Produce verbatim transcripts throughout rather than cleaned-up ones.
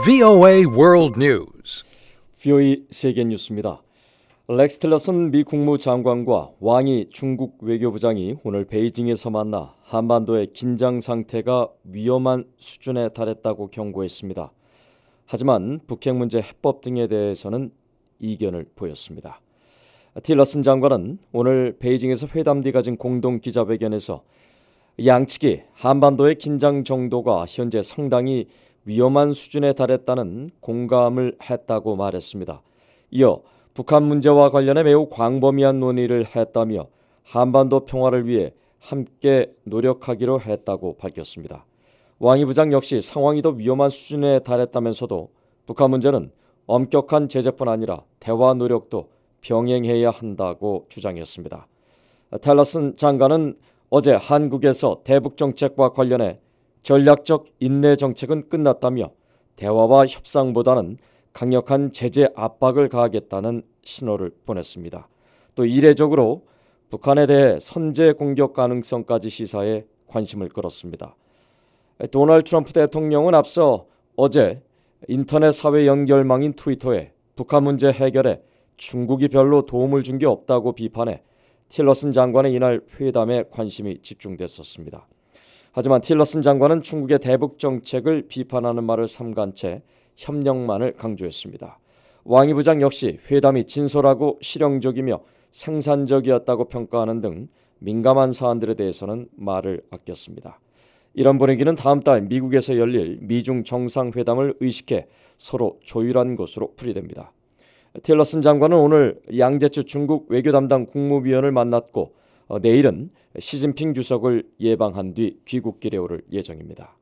브이오에이 World News. 브이오에이 세계 뉴스입니다. 렉스 틸러슨 미 국무장관과 왕이 중국 외교부장이 오늘 베이징에서 만나 한반도의 긴장 상태가 위험한 수준에 달했다고 경고했습니다. 하지만 북핵 문제 해법 등에 대해서는 이견을 보였습니다. 틸러슨 장관은 오늘 베이징에서 회담 뒤 가진 공동 기자회견에서 양측이 한반도의 긴장 정도가 현재 상당히 위험한 수준에 달했다는 공감을 했다고 말했습니다. 이어 북한 문제와 관련해 매우 광범위한 논의를 했다며 한반도 평화를 위해 함께 노력하기로 했다고 밝혔습니다. 왕이 부장 역시 상황이 더 위험한 수준에 달했다면서도 북한 문제는 엄격한 제재뿐 아니라 대화 노력도 병행해야 한다고 주장했습니다. 틸러슨 장관은 어제 한국에서 대북 정책과 관련해 전략적 인내 정책은 끝났다며 대화와 협상보다는 강력한 제재 압박을 가하겠다는 신호를 보냈습니다. 또 이례적으로 북한에 대해 선제 공격 가능성까지 시사해 관심을 끌었습니다. 도널드 트럼프 대통령은 앞서 어제 인터넷 사회 연결망인 트위터에 북한 문제 해결에 중국이 별로 도움을 준 게 없다고 비판해 틸러슨 장관의 이날 회담에 관심이 집중됐었습니다. 하지만 틸러슨 장관은 중국의 대북 정책을 비판하는 말을 삼간 채 협력만을 강조했습니다. 왕이 부장 역시 회담이 진솔하고 실용적이며 생산적이었다고 평가하는 등 민감한 사안들에 대해서는 말을 아꼈습니다. 이런 분위기는 다음 달 미국에서 열릴 미중 정상회담을 의식해 서로 조율한 것으로 풀이됩니다. 틸러슨 장관은 오늘 양제츠 중국 외교 담당 국무위원을 만났고 어, 내일은 시진핑 주석을 예방한 뒤 귀국길에 오를 예정입니다.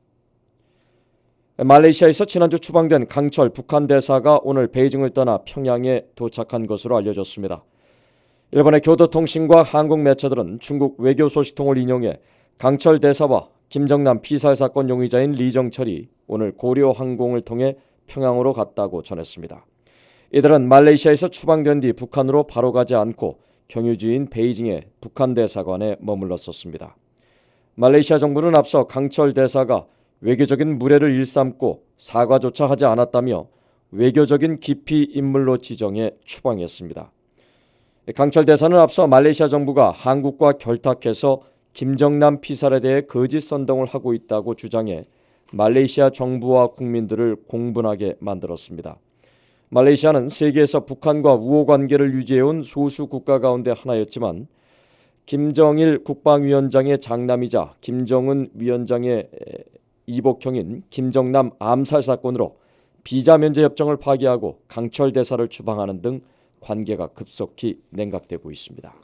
말레이시아에서 지난주 추방된 강철 북한 대사가 오늘 베이징을 떠나 평양에 도착한 것으로 알려졌습니다. 일본의 교도통신과 한국 매체들은 중국 외교 소식통을 인용해 강철 대사와 김정남 피살 사건 용의자인 리정철이 오늘 고려 항공을 통해 평양으로 갔다고 전했습니다. 이들은 말레이시아에서 추방된 뒤 북한으로 바로 가지 않고 경유지인 베이징의 북한 대사관에 머물렀었습니다. 말레이시아 정부는 앞서 강철 대사가 외교적인 무례를 일삼고 사과조차 하지 않았다며 외교적인 기피 인물로 지정해 추방했습니다. 강철 대사는 앞서 말레이시아 정부가 한국과 결탁해서 김정남 피살에 대해 거짓 선동을 하고 있다고 주장해 말레이시아 정부와 국민들을 공분하게 만들었습니다. 말레이시아는 세계에서 북한과 우호 관계를 유지해온 소수 국가 가운데 하나였지만 김정일 국방위원장의 장남이자 김정은 위원장의 이복형인 김정남 암살 사건으로 비자 면제 협정을 파기하고 강철 대사를 추방하는 등 관계가 급속히 냉각되고 있습니다.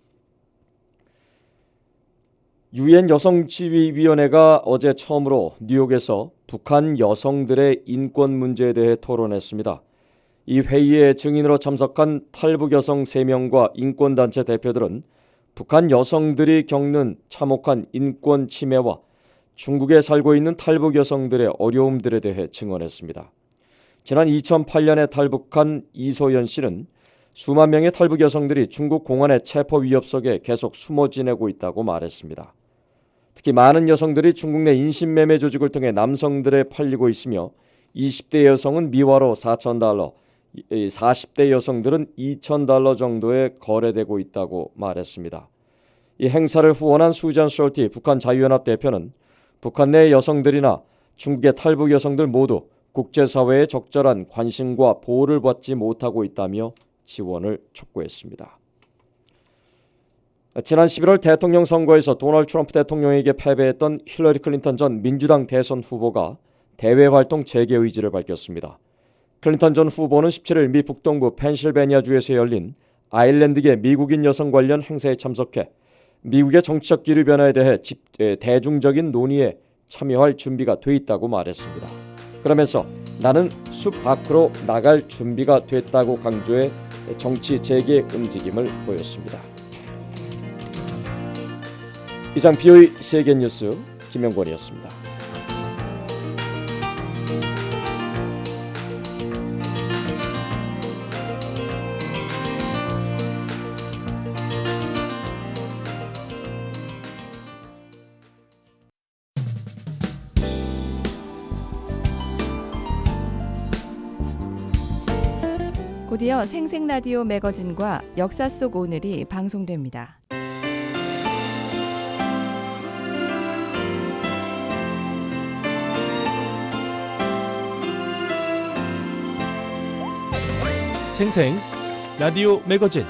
유엔 여성지휘위원회가 어제 처음으로 뉴욕에서 북한 여성들의 인권 문제에 대해 토론했습니다. 이 회의에 증인으로 참석한 탈북 여성 세 명과 인권단체 대표들은 북한 여성들이 겪는 참혹한 인권 침해와 중국에 살고 있는 탈북 여성들의 어려움들에 대해 증언했습니다. 지난 이천팔 년에 탈북한 이소연 씨는 수만 명의 탈북 여성들이 중국 공안의 체포 위협 속에 계속 숨어 지내고 있다고 말했습니다. 특히 많은 여성들이 중국 내 인신매매 조직을 통해 남성들에 팔리고 있으며 이십 대 여성은 미화로 사천 달러, 사십 대 여성들은 이천 달러 정도에 거래되고 있다고 말했습니다. 이 행사를 후원한 수잔 솔티 북한 자유연합 대표는 북한 내 여성들이나 중국의 탈북 여성들 모두 국제사회의 적절한 관심과 보호를 받지 못하고 있다며 지원을 촉구했습니다. 지난 십일월 대통령 선거에서 도널드 트럼프 대통령에게 패배했던 힐러리 클린턴 전 민주당 대선 후보가 대외활동 재개 의지를 밝혔습니다. 클린턴 전 후보는 십칠일 미 북동부 펜실베니아주에서 열린 아일랜드계 미국인 여성 관련 행사에 참석해 미국의 정치적 기류 변화에 대해 집, 대중적인 논의에 참여할 준비가 돼 있다고 말했습니다. 그러면서 나는 숲 밖으로 나갈 준비가 됐다고 강조해 정치 재개 움직임을 보였습니다. 이상 브이오에이 세계뉴스 김영권이었습니다. 곧이어 생생라디오 매거진과 역사 속 오늘이 방송됩니다. 생생 라디오 매거진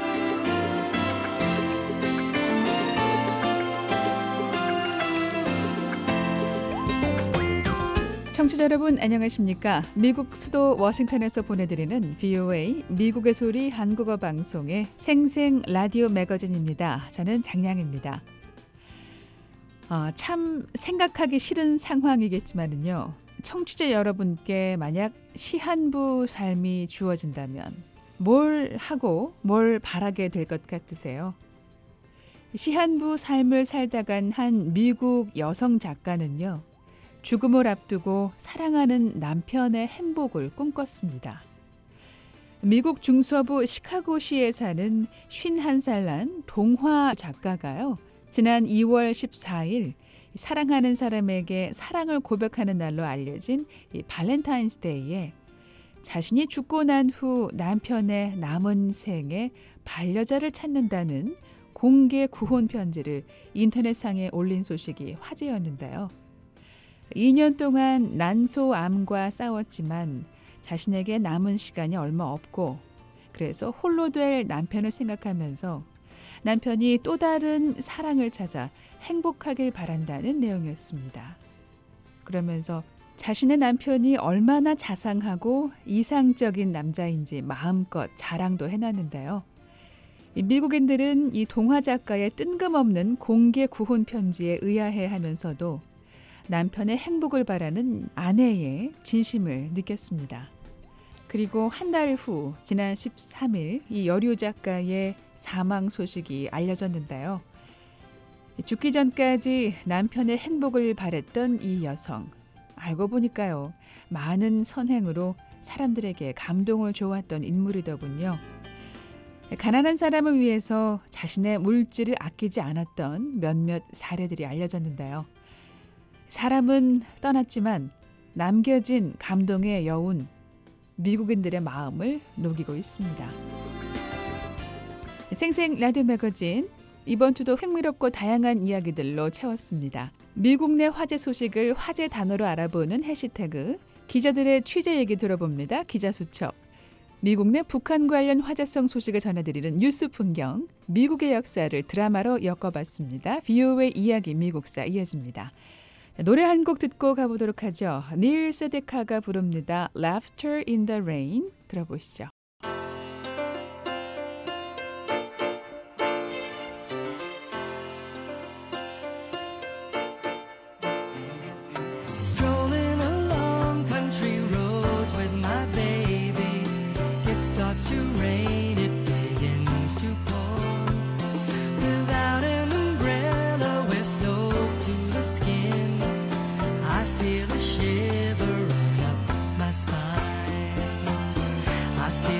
청취자 여러분 안녕하십니까? 미국 수도 워싱턴에서 보내드리는 브이오에이 미국의 소리 한국어 방송의 생생 라디오 매거진입니다. 저는 장량입니다. 어, 참 생각하기 싫은 상황이겠지만은요. 청취자 여러분께 만약 시한부 삶이 주어진다면 뭘 하고 뭘 바라게 될 것 같으세요? 시한부 삶을 살다간 한 미국 여성 작가는요. 죽음을 앞두고 사랑하는 남편의 행복을 꿈꿨습니다. 미국 중서부 시카고시에 사는 쉰한 살 난 동화 작가가요. 지난 이월 십사일 사랑하는 사람에게 사랑을 고백하는 날로 알려진 이 발렌타인스데이에 자신이 죽고 난 후 남편의 남은 생에 반려자를 찾는다는 공개 구혼 편지를 인터넷상에 올린 소식이 화제였는데요. 이 년 동안 난소암과 싸웠지만 자신에게 남은 시간이 얼마 없고 그래서 홀로 될 남편을 생각하면서 남편이 또 다른 사랑을 찾아 행복하길 바란다는 내용이었습니다. 그러면서 자신의 남편이 얼마나 자상하고 이상적인 남자인지 마음껏 자랑도 해놨는데요. 미국인들은 이 동화 작가의 뜬금없는 공개 구혼 편지에 의아해하면서도 남편의 행복을 바라는 아내의 진심을 느꼈습니다. 그리고 한 달 후 지난 십삼일 이 여류 작가의 사망 소식이 알려졌는데요. 죽기 전까지 남편의 행복을 바랬던 이 여성. 알고 보니까요. 많은 선행으로 사람들에게 감동을 줘왔던 인물이더군요. 가난한 사람을 위해서 자신의 물질을 아끼지 않았던 몇몇 사례들이 알려졌는데요. 사람은 떠났지만 남겨진 감동의 여운, 미국인들의 마음을 녹이고 있습니다. 생생 라디오 매거진, 이번 주도 흥미롭고 다양한 이야기들로 채웠습니다. 미국 내 화제 소식을 화제 단어로 알아보는 해시태그, 기자들의 취재 얘기 들어봅니다. 기자수첩, 미국 내 북한 관련 화제성 소식을 전해드리는 뉴스 풍경, 미국의 역사를 드라마로 엮어봤습니다. 브이오에이 이야기 미국사 이어집니다. 노래 한 곡 듣고 가보도록 하죠. 닐 세데카가 부릅니다. Laughter in the Rain 들어보시죠. Strolling along country roads with my baby. It starts to rain, it begins to pour. Without an umbrella, we're soaked to the skin. I feel a shiver run up my spine. I feel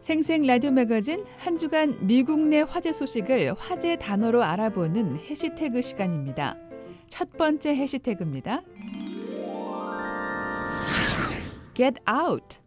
생생 라디오 매거진 한 주간 미국 내 화제 소식을 화제 단어로 알아보는 해시태그 시간입니다. 첫 번째 해시태그입니다. Get out.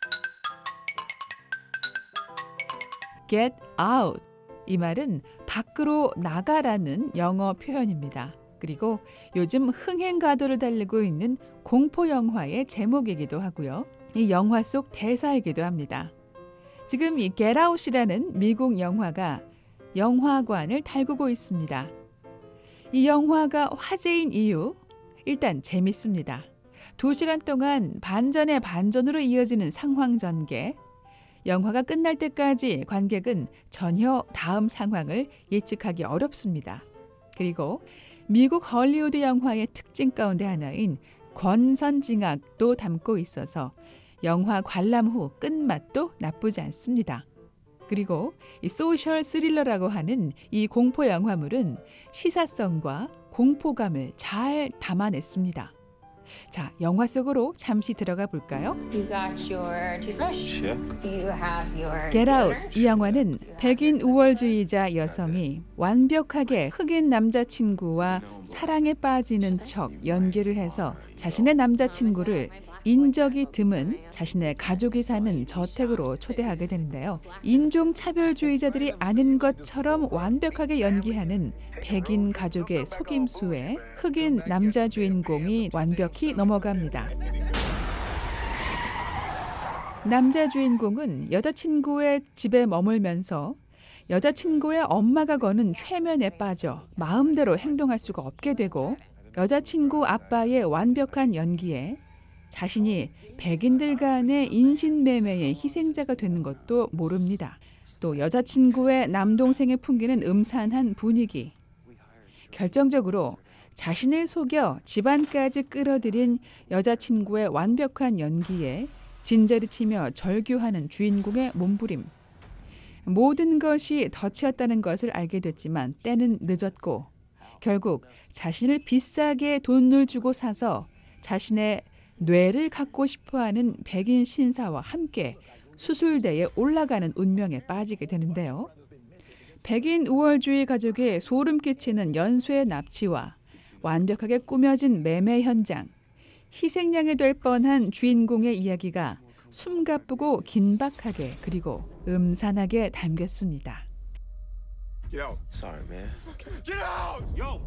Get out. 이 말은 밖으로 나가라는 영어 표현입니다. 그리고 요즘 흥행 가도를 달리고 있는 공포 영화의 제목이기도 하고요. 이 영화 속 대사이기도 합니다. 지금 이 Get Out이라는 미국 영화가 영화관을 달구고 있습니다. 이 영화가 화제인 이유, 일단 재밌습니다. 두 시간 동안 반전의 반전으로 이어지는 상황 전개. 영화가 끝날 때까지 관객은 전혀 다음 상황을 예측하기 어렵습니다. 그리고 미국 헐리우드 영화의 특징 가운데 하나인 권선징악도 담고 있어서 영화 관람 후 끝맛도 나쁘지 않습니다. 그리고 이 소셜 스릴러라고 하는 이 공포 영화물은 시사성과 공포감을 잘 담아냈습니다. 자, 영화 속으로 잠시 들어가 볼까요? You got your toothbrush? You have your Get Out. dinner? 이 영화는 백인 우월주의자 여성이 완벽하게 흑인 남자친구와 사랑에 빠지는 척 연기를 해서 자신의 남자친구를 인적이 드문 자신의 가족이 사는 저택으로 초대하게 되는데요. 인종차별주의자들이 아는 것처럼 완벽하게 연기하는 백인 가족의 속임수에 흑인 남자 주인공이 완벽히 넘어갑니다. 남자 주인공은 여자친구의 집에 머물면서 여자친구의 엄마가 거는 최면에 빠져 마음대로 행동할 수가 없게 되고 여자친구 아빠의 완벽한 연기에 자신이 백인들 간의 인신매매의 희생자가 되는 것도 모릅니다. 또 여자친구의 남동생에 풍기는 음산한 분위기. 결정적으로 자신을 속여 집안까지 끌어들인 여자친구의 완벽한 연기에 진저리 치며 절규하는 주인공의 몸부림. 모든 것이 덫이었다는 것을 알게 됐지만 때는 늦었고 결국 자신을 비싸게 돈을 주고 사서 자신의 뇌를 갖고 싶어하는 백인 신사와 함께 수술대에 올라가는 운명에 빠지게 되는데요. 백인 우월주의 가족의 소름 끼치는 연쇄 납치와 완벽하게 꾸며진 매매 현장, 희생양이 될 뻔한 주인공의 이야기가 숨가쁘고 긴박하게 그리고 음산하게 담겼습니다. Sorry, man. Get out! Yo!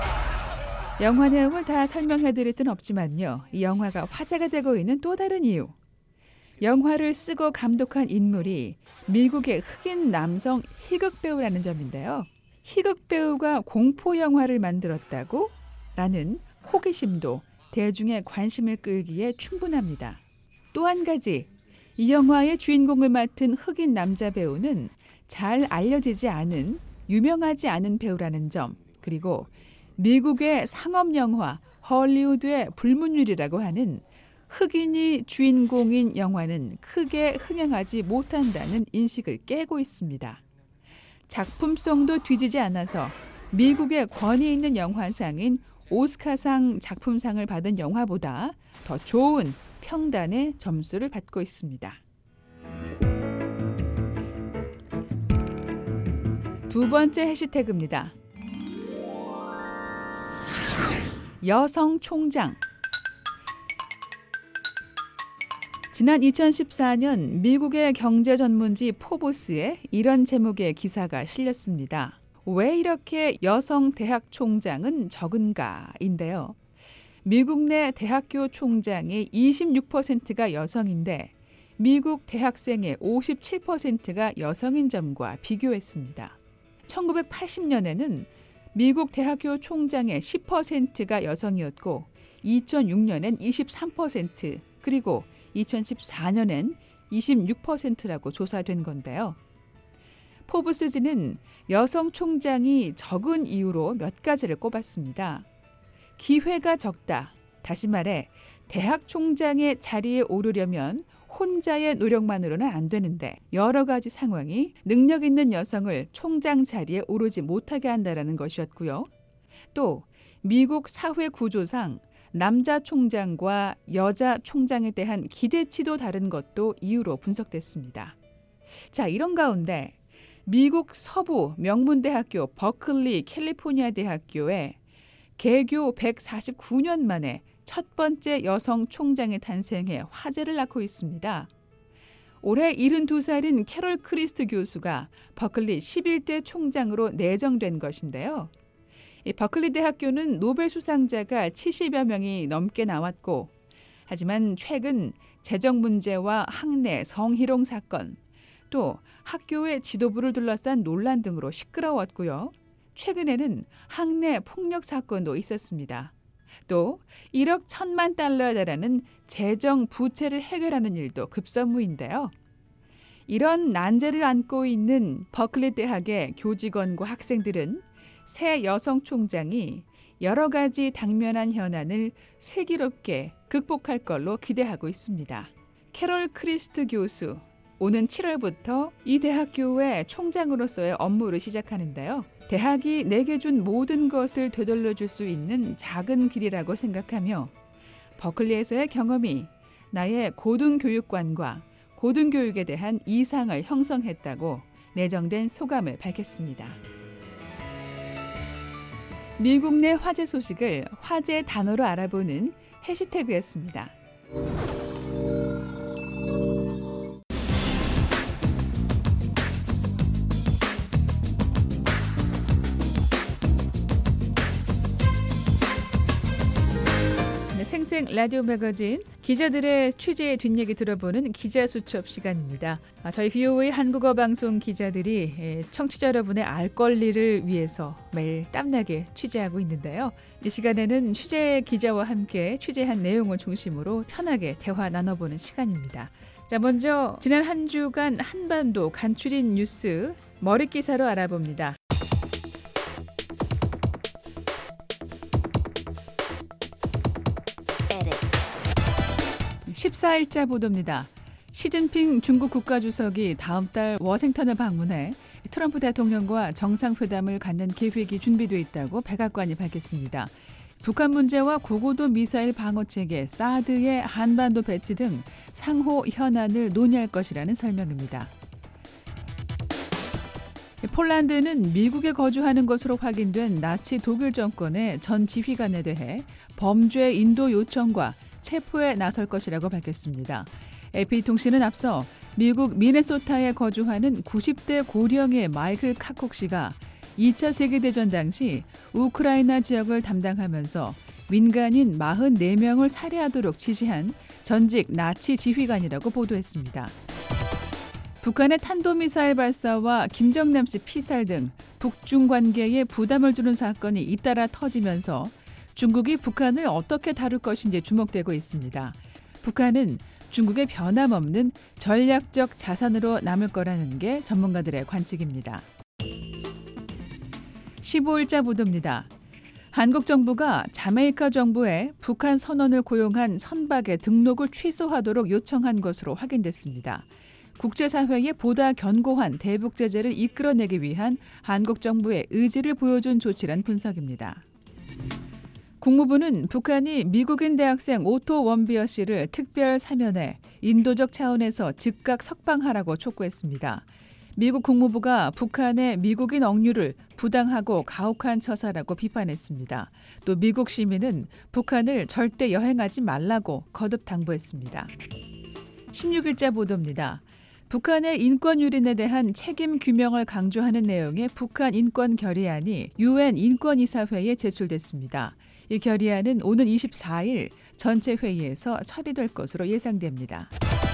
영화 내용을 다 설명해드릴 수는 없지만요. 이 영화가 화제가 되고 있는 또 다른 이유. 영화를 쓰고 감독한 인물이 미국의 흑인 남성 희극 배우라는 점인데요. 희극 배우가 공포 영화를 만들었다고? 라는 호기심도 대중의 관심을 끌기에 충분합니다. 또 한 가지, 이 영화의 주인공을 맡은 흑인 남자 배우는 잘 알려지지 않은, 유명하지 않은 배우라는 점, 그리고 미국의 상업영화 헐리우드의 불문율이라고 하는 흑인이 주인공인 영화는 크게 흥행하지 못한다는 인식을 깨고 있습니다. 작품성도 뒤지지 않아서 미국의 권위 있는 영화상인 오스카상 작품상을 받은 영화보다 더 좋은 평단의 점수를 받고 있습니다. 두 번째 해시태그입니다. 여성 총장. 지난 이천십사 년 미국의 경제 전문지 포브스에 이런 제목의 기사가 실렸습니다. 왜 이렇게 여성 대학 총장은 적은가인데요. 미국 내 대학교 총장의 이십육 퍼센트가 여성인데 미국 대학생의 오십칠 퍼센트가 여성인 점과 비교했습니다. 천구백팔십 년에는 미국 대학교 총장의 십 퍼센트가 여성이었고 이천육 년엔 이십삼 퍼센트 그리고 이천십사 년엔 이십육 퍼센트라고 조사된 건데요. 포브스지는 여성 총장이 적은 이유로 몇 가지를 꼽았습니다. 기회가 적다. 다시 말해 대학 총장의 자리에 오르려면 혼자의 노력만으로는 안 되는데 여러 가지 상황이 능력 있는 여성을 총장 자리에 오르지 못하게 한다는 것이었고요. 또 미국 사회 구조상 남자 총장과 여자 총장에 대한 기대치도 다른 것도 이유로 분석됐습니다. 자, 이런 가운데 미국 서부 명문대학교 버클리 캘리포니아 대학교에 개교 백사십구 년 만에 첫 번째 여성 총장이 탄생해 화제를 낳고 있습니다. 올해 칠십이 살인 캐롤 크리스트 교수가 버클리 십일 대 총장으로 내정된 것인데요. 이 버클리 대학교는 노벨 수상자가 칠십여 명이 넘게 나왔고, 하지만 최근 재정 문제와 학내 성희롱 사건, 또 학교의 지도부를 둘러싼 논란 등으로 시끄러웠고요. 최근에는 학내 폭력 사건도 있었습니다. 또 일억 천만 달러에 달하는 재정 부채를 해결하는 일도 급선무인데요. 이런 난제를 안고 있는 버클리 대학의 교직원과 학생들은 새 여성 총장이 여러 가지 당면한 현안을 슬기롭게 극복할 걸로 기대하고 있습니다. 캐롤 크리스트 교수, 오는 칠월부터 이 대학교의 총장으로서의 업무를 시작하는데요. 대학이 내게 준 모든 것을 되돌려줄 수 있는 작은 길이라고 생각하며 버클리에서의 경험이 나의 고등교육관과 고등교육에 대한 이상을 형성했다고 내정된 소감을 밝혔습니다. 미국 내 화제 소식을 화제 단어로 알아보는 해시태그였습니다. 생생 라디오 매거진 기자들의 취재의 뒷얘기 들어보는 기자수첩 시간입니다. 저희 비오에이 한국어 방송 기자들이 청취자 여러분의 알 권리를 위해서 매일 땀나게 취재하고 있는데요. 이 시간에는 취재 기자와 함께 취재한 내용을 중심으로 편하게 대화 나눠보는 시간입니다. 자, 먼저 지난 한 주간 한반도 간추린 뉴스 머릿기사로 알아봅니다. 십사 일자 보도입니다. 시진핑 중국 국가주석이 다음 달 워싱턴을 방문해 트럼프 대통령과 정상회담을 갖는 계획이 준비돼 있다고 백악관이 밝혔습니다. 북한 문제와 고고도 미사일 방어체계 사드의 한반도 배치 등 상호 현안을 논의할 것이라는 설명입니다. 폴란드는 미국에 거주하는 것으로 확인된 나치 독일 정권의 전 지휘관에 대해 범죄 인도 요청과 체포에 나설 것이라고 밝혔습니다. 에이피통신은 앞서 미국 미네소타에 거주하는 구십 대 고령의 마이클 카콕 씨가 이 차 세계대전 당시 우크라이나 지역을 담당하면서 민간인 사십사 명을 살해하도록 지시한 전직 나치 지휘관이라고 보도했습니다. 북한의 탄도미사일 발사와 김정남 씨 피살 등 북중 관계에 부담을 주는 사건이 잇따라 터지면서 중국이 북한을 어떻게 다룰 것인지 주목되고 있습니다. 북한은 중국의 변함없는 전략적 자산으로 남을 거라는 게 전문가들의 관측입니다. 십오 일자 보도입니다. 한국 정부가 자메이카 정부에 북한 선원을 고용한 선박의 등록을 취소하도록 요청한 것으로 확인됐습니다. 국제사회에 보다 견고한 대북 제재를 이끌어내기 위한 한국 정부의 의지를 보여준 조치란 분석입니다. 국무부는 북한이 미국인 대학생 오토 원비어 씨를 특별 사면해 인도적 차원에서 즉각 석방하라고 촉구했습니다. 미국 국무부가 북한의 미국인 억류를 부당하고 가혹한 처사라고 비판했습니다. 또 미국 시민은 북한을 절대 여행하지 말라고 거듭 당부했습니다. 십육 일자 보도입니다. 북한의 인권 유린에 대한 책임 규명을 강조하는 내용의 북한 인권 결의안이 유엔 인권이사회에 제출됐습니다. 이 결의안은 오는 이십사일 전체 회의에서 처리될 것으로 예상됩니다.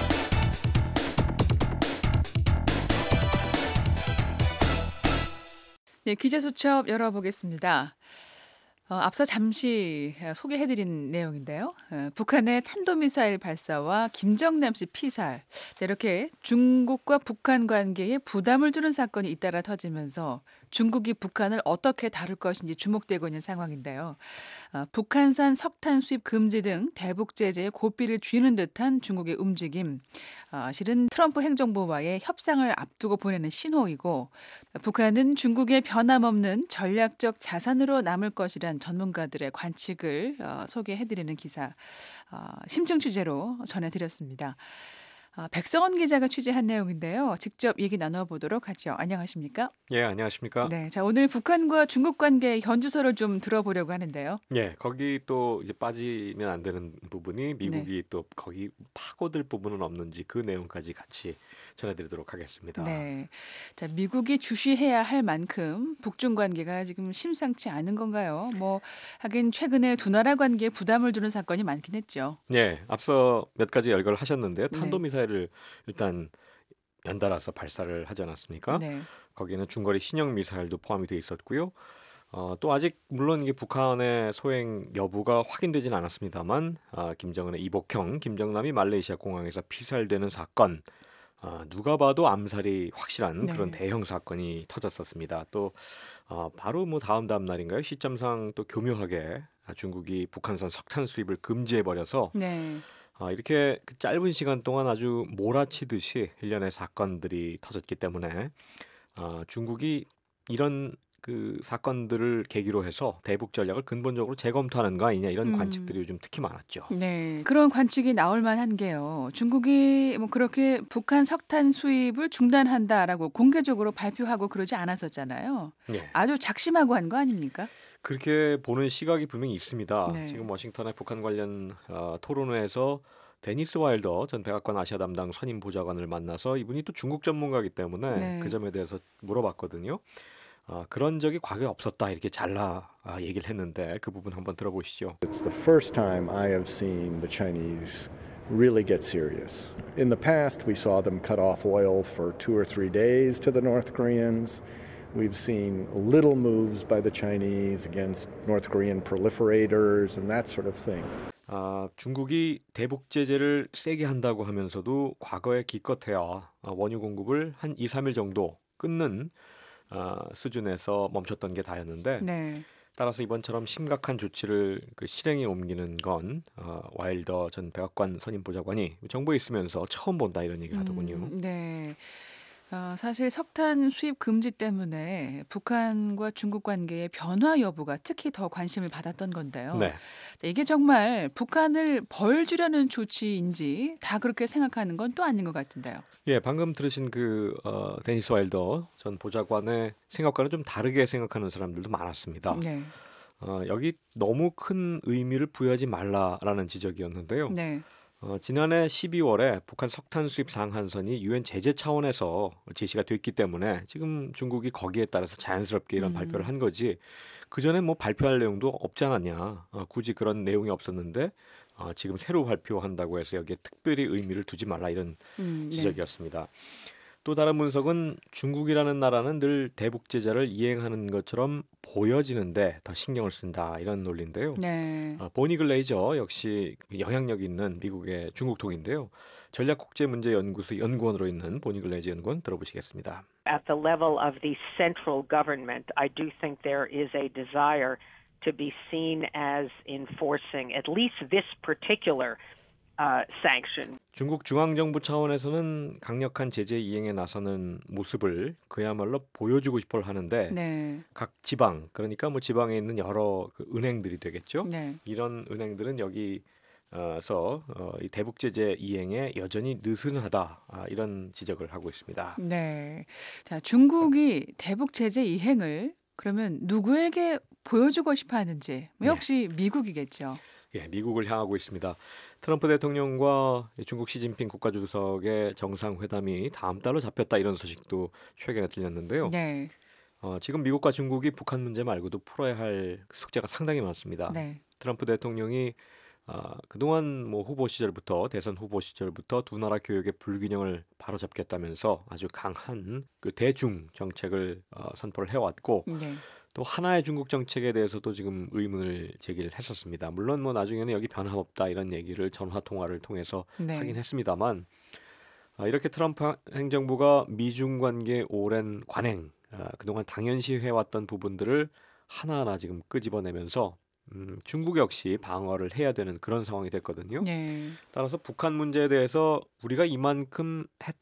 네, 기자수첩 열어보겠습니다. 어, 앞서 잠시 소개해드린 내용인데요. 어, 북한의 탄도미사일 발사와 김정남 씨 피살, 자, 이렇게 중국과 북한 관계에 부담을 주는 사건이 잇따라 터지면서 중국이 북한을 어떻게 다룰 것인지 주목되고 있는 상황인데요. 어, 북한산 석탄 수입 금지 등 대북 제재에 고삐를 쥐는 듯한 중국의 움직임, 어, 실은 트럼프 행정부와의 협상을 앞두고 보내는 신호이고, 북한은 중국의 변함없는 전략적 자산으로 남을 것이란 전문가들의 관측을 어, 소개해드리는 기사 어, 심층 취재로 전해드렸습니다. 아, 백성원 기자가 취재한 내용인데요. 직접 얘기 나눠보도록 하죠. 안녕하십니까? 예, 안녕하십니까? 네, 자 오늘 북한과 중국 관계 현주소를 좀 들어보려고 하는데요. 예, 거기 또 이제 빠지면 안 되는 부분이 미국이 네. 또 거기 파고들 부분은 없는지 그 내용까지 같이 전해드리도록 하겠습니다. 네, 자 미국이 주시해야 할 만큼 북중 관계가 지금 심상치 않은 건가요? 뭐 하긴 최근에 두 나라 관계에 부담을 주는 사건이 많긴 했죠. 예, 앞서 몇 가지 열거를 하셨는데요. 네. 탄도미사일을 일단 연달아서 발사를 하지 않았습니까? 네, 거기에는 중거리 신형 미사일도 포함이 돼 있었고요. 어, 또 아직 물론 이게 북한의 소행 여부가 확인되진 않았습니다만 아, 김정은의 이복형 김정남이 말레이시아 공항에서 피살되는 사건, 아, 누가 봐도 암살이 확실한 네. 그런 대형 사건이 터졌었습니다. 또 어, 바로 뭐 다음 다음 날인가요? 시점상 또 교묘하게 아, 중국이 북한산 석탄 수입을 금지해 버려서 네, 아, 이렇게 그 짧은 시간 동안 아주 몰아치듯이 일련의 사건들이 터졌기 때문에 아, 중국이 이런 그 사건들을 계기로 해서 대북 전략을 근본적으로 재검토하는 거 아니냐 이런 음. 관측들이 요즘 특히 많았죠. 네, 그런 관측이 나올 만한 게요. 중국이 뭐 그렇게 북한 석탄 수입을 중단한다라고 공개적으로 발표하고 그러지 않았었잖아요. 예. 아주 작심하고 한 거 아닙니까? 그렇게 보는 시각이 분명히 있습니다. 네. 지금 워싱턴의 북한 관련 어, 토론회에서 데니스 와일더 전 백악관 아시아 담당 선임 보좌관을 만나서 이분이 또 중국 전문가이기 때문에 네. 그 점에 대해서 물어봤거든요. 아, 그런 적이 과거에 없었다 이렇게 잘라 아, 얘기를 했는데 그 부분 한번 들어보시죠. It's the first time I have seen the Chinese really get serious. In the past, we saw them cut off oil for two or three days to the North Koreans. We've seen little moves by the Chinese against North Korean proliferators and that sort of thing. 아, 중국이 대북 제재를 세게 한다고 하면서도 과거에 기껏해야 아, 원유 공급을 한 이, 삼 일 정도 끊는 아, 수준에서 멈췄던 게 다였는데 네. 따라서 이번처럼 심각한 조치를 그 실행에 옮기는 건 어, 와일더 전 백악관 선임 보좌관이 정부에 있으면서 처음 본다 이런 얘기를 하더군요. 음, 네. 어, 사실 석탄 수입 금지 때문에 북한과 중국 관계의 변화 여부가 특히 더 관심을 받았던 건데요. 네. 이게 정말 북한을 벌 주려는 조치인지 다 그렇게 생각하는 건 또 아닌 것 같은데요. 예, 방금 들으신 그 어, 데니스 와일더 전 보좌관의 생각과는 좀 다르게 생각하는 사람들도 많았습니다. 네. 어, 여기 너무 큰 의미를 부여하지 말라라는 지적이었는데요. 네. 어, 지난해 십이월에 북한 석탄 수입 상한선이 유엔 제재 차원에서 제시가 됐기 때문에 지금 중국이 거기에 따라서 자연스럽게 이런 음. 발표를 한 거지. 그 전에 뭐 발표할 내용도 없지 않았냐. 어, 굳이 그런 내용이 없었는데 어, 지금 새로 발표한다고 해서 여기에 특별히 의미를 두지 말라 이런 음, 네. 지적이었습니다. 또 다른 분석은 중국이라는 나라는 늘 대북 제재를 이행하는 것처럼 보여지는데 더 신경을 쓴다 이런 논리인데요. 네. 아, 보니 글레이저 역시 영향력 있는 미국의 중국통인데요. 전략국제문제연구소 연구원으로 있는 보니 글레이저 연구원 들어보시겠습니다. At the level of the central government, I do think there is a desire to be seen as enforcing at least this particular uh, sanction. 중국 중앙정부 차원에서는 강력한 제재 이행에 나서는 모습을 그야말로 보여주고 싶어 하는데 네. 각 지방, 그러니까 뭐 지방에 있는 여러 그 은행들이 되겠죠. 네. 이런 은행들은 여기서 어, 이 대북 제재 이행에 여전히 느슨하다 아, 이런 지적을 하고 있습니다. 네. 자, 중국이 대북 제재 이행을 그러면 누구에게 보여주고 싶어 하는지 뭐 역시 미국이겠죠. 예, 미국을 향하고 있습니다. 트럼프 대통령과 중국 시진핑 국가주석의 정상회담이 다음 달로 잡혔다 이런 소식도 최근에 들렸는데요. 네. 어, 지금 미국과 중국이 북한 문제 말고도 풀어야 할 숙제가 상당히 많습니다. 네. 트럼프 대통령이 아, 그동안 뭐 후보 시절부터 대선 후보 시절부터 두 나라 교역의 불균형을 바로잡겠다면서 아주 강한 그 대중 정책을 어, 선포를 해왔고 네. 또 하나의 중국 정책에 대해서도 지금 의문을 제기를 했었습니다. 물론 뭐 나중에는 여기 변화 없다 이런 얘기를 전화 통화를 통해서 네. 하긴 했습니다만 아, 이렇게 트럼프 행정부가 미중 관계 오랜 관행 아, 그동안 당연시 해왔던 부분들을 하나하나 지금 끄집어내면서 음, 중국 역시 방어를 해야 되는 그런 상황이 됐거든요. 네. 따라서 북한 문제에 대해서 우리가 이만큼 했다.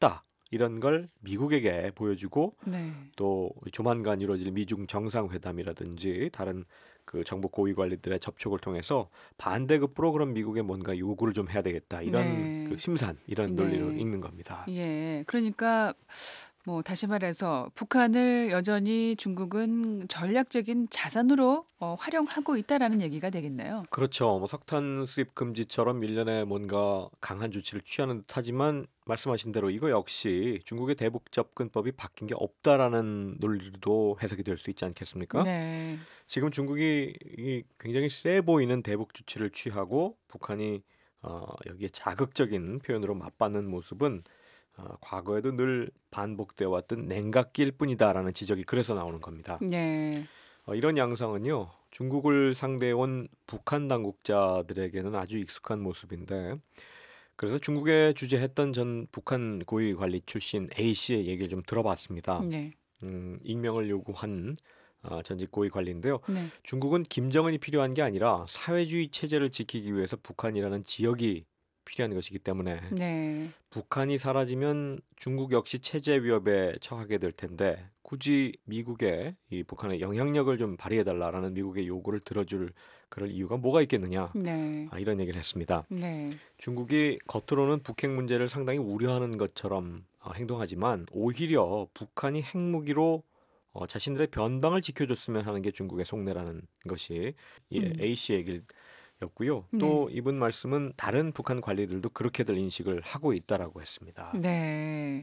이런 걸 미국에게 보여주고 네. 또 조만간 이루어질 미중 정상회담이라든지 다른 그 정부 고위 관리들의 접촉을 통해서 반대급부로 그런 미국에 뭔가 요구를 좀 해야 되겠다 이런 네. 그 심산 이런 네. 논리로 읽는 겁니다. 예, 그러니까 뭐 다시 말해서 북한을 여전히 중국은 전략적인 자산으로 어, 활용하고 있다라는 얘기가 되겠네요. 그렇죠. 뭐 석탄 수입 금지처럼 일련의 뭔가 강한 조치를 취하는 듯하지만 말씀하신 대로 이거 역시 중국의 대북 접근법이 바뀐 게 없다라는 논리도 해석이 될 수 있지 않겠습니까? 네. 지금 중국이 이 굉장히 세 보이는 대북 조치를 취하고 북한이 어, 여기에 자극적인 표현으로 맞받는 모습은 어, 과거에도 늘 반복되어 왔던 냉각기일 뿐이다라는 지적이 그래서 나오는 겁니다. 네. 어, 이런 양상은요, 중국을 상대해 온 북한 당국자들에게는 아주 익숙한 모습인데, 그래서 중국에 주재했던 전 북한 고위 관리 출신 A 씨의 얘기를 좀 들어봤습니다. 네. 음, 익명을 요구한 어, 전직 고위 관리인데요. 네. 중국은 김정은이 필요한 게 아니라 사회주의 체제를 지키기 위해서 북한이라는 지역이 필요한 것이기 때문에 네. 북한이 사라지면 중국 역시 체제 위협에 처하게 될 텐데 굳이 미국에 이 북한의 영향력을 좀 발휘해달라라는 미국의 요구를 들어줄 그럴 이유가 뭐가 있겠느냐, 네. 아, 이런 얘기를 했습니다. 네. 중국이 겉으로는 북핵 문제를 상당히 우려하는 것처럼 어, 행동하지만 오히려 북한이 핵무기로 어, 자신들의 변방을 지켜줬으면 하는 게 중국의 속내라는 것이 예, 음. A 씨의 얘기였고요. 또 이분 말씀은 다른 북한 관리들도 그렇게들 인식을 하고 있다라고 했습니다. 네.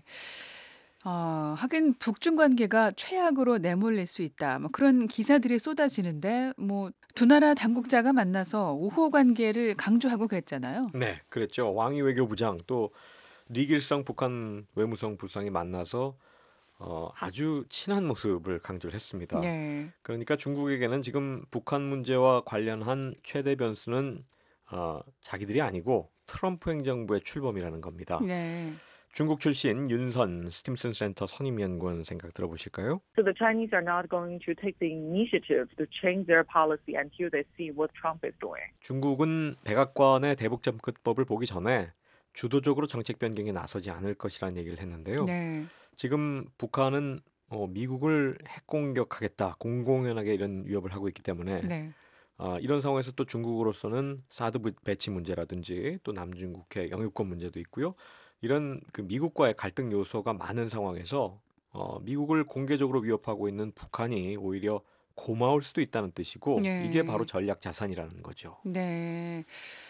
어, 하긴 북중 관계가 최악으로 내몰릴 수 있다. 뭐 그런 기사들이 쏟아지는데 뭐 두 나라 당국자가 만나서 우호 관계를 강조하고 그랬잖아요. 네, 그랬죠. 왕이 외교부장 또 리길성 북한 외무성 부상이 만나서 어, 아주 친한 모습을 강조를 했습니다. 네. 그러니까 중국에게는 지금 북한 문제와 관련한 최대 변수는 어, 자기들이 아니고 트럼프 행정부의 출범이라는 겁니다. 네. 중국 출신 윤선 스팀슨 센터 선임연구원 생각 들어보실까요? So the Chinese are not going to take the initiative to change their policy until they see what Trump is doing. 중국은 백악관의 대북 접근법을 보기 전에 주도적으로 정책 변경에 나서지 않을 것이라는 얘기를 했는데요. 네. 지금 북한은 어, 미국을 핵 공격하겠다, 공공연하게 이런 위협을 하고 있기 때문에 네. 어, 이런 상황에서 또 중국으로서는 사드 배치 문제라든지 또 남중국해 영유권 문제도 있고요. 이런 그 미국과의 갈등 요소가 많은 상황에서 어, 미국을 공개적으로 위협하고 있는 북한이 오히려 고마울 수도 있다는 뜻이고 네. 이게 바로 전략 자산이라는 거죠. 네.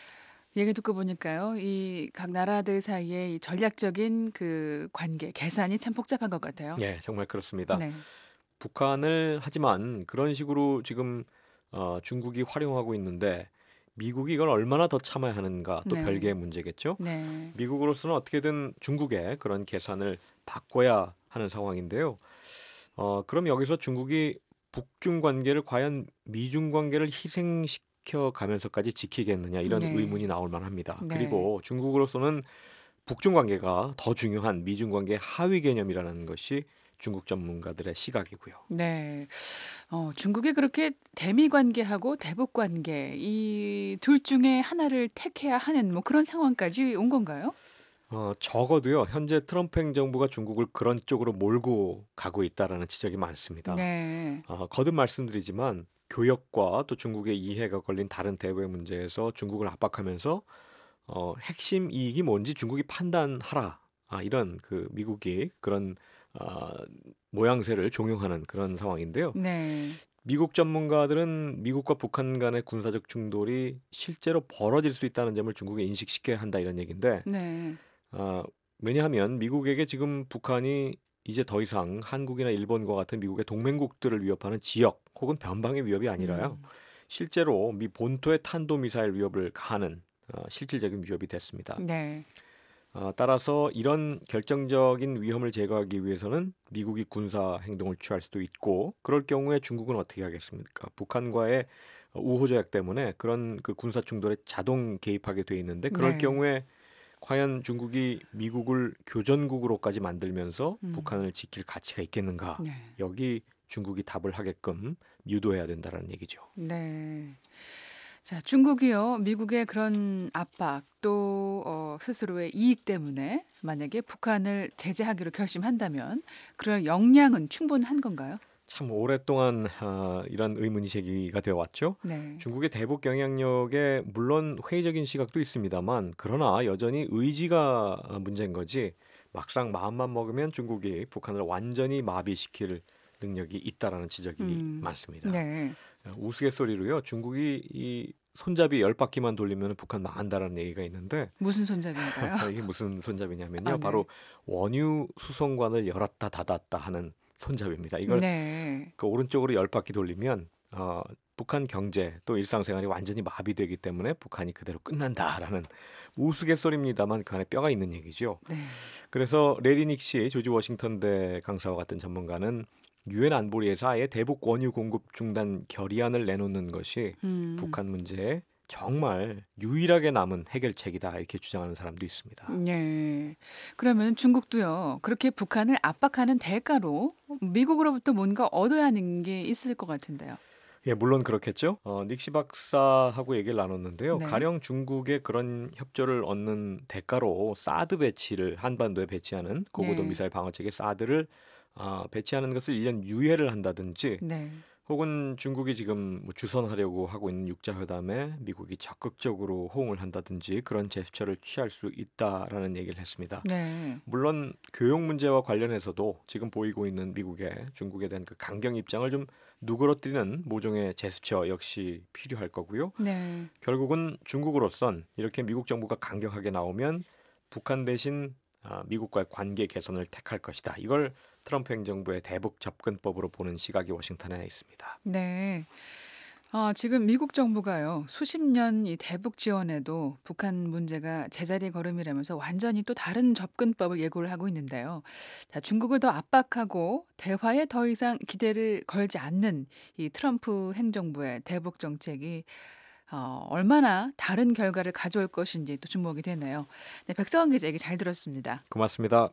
얘기 듣고 보니까요, 이 각 나라들 사이의 이 전략적인 그 관계, 계산이 참 복잡한 것 같아요. 네, 정말 그렇습니다. 네. 북한을 하지만 그런 식으로 지금 어, 중국이 활용하고 있는데 미국이 이걸 얼마나 더 참아야 하는가 또 네. 별개의 문제겠죠. 네. 미국으로서는 어떻게든 중국의 그런 계산을 바꿔야 하는 상황인데요. 어, 그럼 여기서 중국이 북중 관계를 과연 미중 관계를 희생시켜 가면서까지 지키겠느냐 이런 네. 의문이 나올 만합니다. 네. 그리고 중국으로서는 북중 관계가 더 중요한 미중 관계의 하위 개념이라는 것이 중국 전문가들의 시각이고요. 네. 어, 중국이 그렇게 대미 관계하고 대북 관계 이 둘 중에 하나를 택해야 하는 뭐 그런 상황까지 온 건가요? 어, 적어도요. 현재 트럼프 행정부가 중국을 그런 쪽으로 몰고 가고 있다라는 지적이 많습니다. 네. 어, 거듭 말씀드리지만 교역과 또 중국의 이해가 걸린 다른 대외 문제에서 중국을 압박하면서 어, 핵심 이익이 뭔지 중국이 판단하라. 아, 이런 그 미국이 그런 어, 모양새를 종용하는 그런 상황인데요. 네. 미국 전문가들은 미국과 북한 간의 군사적 충돌이 실제로 벌어질 수 있다는 점을 중국에 인식시켜야 한다 이런 얘기인데 네. 어, 왜냐하면 미국에게 지금 북한이 이제 더 이상 한국이나 일본과 같은 미국의 동맹국들을 위협하는 지역 혹은 변방의 위협이 아니라요. 음. 실제로 미 본토의 탄도미사일 위협을 가하는 어, 실질적인 위협이 됐습니다. 네. 어, 따라서 이런 결정적인 위험을 제거하기 위해서는 미국이 군사 행동을 취할 수도 있고 그럴 경우에 중국은 어떻게 하겠습니까? 북한과의 우호 조약 때문에 그런 그 군사 충돌에 자동 개입하게 돼 있는데 그럴 네. 경우에 과연 중국이 미국을 교전국으로까지 만들면서 음. 북한을 지킬 가치가 있겠는가? 네. 여기 중국이 답을 하게끔 유도해야 된다는 얘기죠. 네. 자, 중국이요. 미국의 그런 압박 또 어, 스스로의 이익 때문에 만약에 북한을 제재하기로 결심한다면 그럴 역량은 충분한 건가요? 참 오랫동안 아, 이런 의문이 제기가 되어 왔죠. 네. 중국의 대북 영향력에 물론 회의적인 시각도 있습니다만 그러나 여전히 의지가 문제인 거지 막상 마음만 먹으면 중국이 북한을 완전히 마비시킬 능력이 있다라는 지적이 음, 많습니다. 네. 우스갯소리로요. 중국이 이 손잡이 열 바퀴만 돌리면 북한 망한다라는 얘기가 있는데 무슨 손잡이인가요? 이게 무슨 손잡이냐면요. 아, 네. 바로 원유 수송관을 열었다 닫았다 하는 손잡이입니다. 이걸 네. 그 오른쪽으로 열 바퀴 돌리면 어, 북한 경제 또 일상생활이 완전히 마비되기 때문에 북한이 그대로 끝난다라는 우스갯소리입니다만 그 안에 뼈가 있는 얘기죠. 네. 그래서 레리 닉시 조지 워싱턴대 강사와 같은 전문가는 유엔 안보리에서 아예 대북 원유 공급 중단 결의안을 내놓는 것이 음. 북한 문제에 정말 유일하게 남은 해결책이다 이렇게 주장하는 사람도 있습니다. 네. 그러면 중국도요. 그렇게 북한을 압박하는 대가로 미국으로부터 뭔가 얻어야 하는 게 있을 것 같은데요. 예, 물론 그렇겠죠. 어, 닉시 박사하고 얘기를 나눴는데요. 네. 가령 중국의 그런 협조를 얻는 대가로 사드 배치를 한반도에 배치하는 고고도 네. 미사일 방어체계 사드를 어, 배치하는 것을 일 년 유예를 한다든지 네. 혹은 중국이 지금 뭐 주선하려고 하고 있는 육자회담에 미국이 적극적으로 호응을 한다든지 그런 제스처를 취할 수 있다라는 얘기를 했습니다. 네. 물론 교역 문제와 관련해서도 지금 보이고 있는 미국의 중국에 대한 그 강경 입장을 좀 누그러뜨리는 모종의 제스처 역시 필요할 거고요. 네. 결국은 중국으로선 이렇게 미국 정부가 강경하게 나오면 북한 대신 아, 미국과의 관계 개선을 택할 것이다. 이걸 트럼프 행정부의 대북 접근법으로 보는 시각이 워싱턴에 있습니다. 네. 어, 지금 미국 정부가요. 수십 년 이 대북 지원에도 북한 문제가 제자리 걸음이라면서 완전히 또 다른 접근법을 예고를 하고 있는데요. 자, 중국을 더 압박하고 대화에 더 이상 기대를 걸지 않는 이 트럼프 행정부의 대북 정책이 어, 얼마나 다른 결과를 가져올 것인지 또 주목이 되네요. 네, 백성원 기자 얘기 잘 들었습니다. 고맙습니다.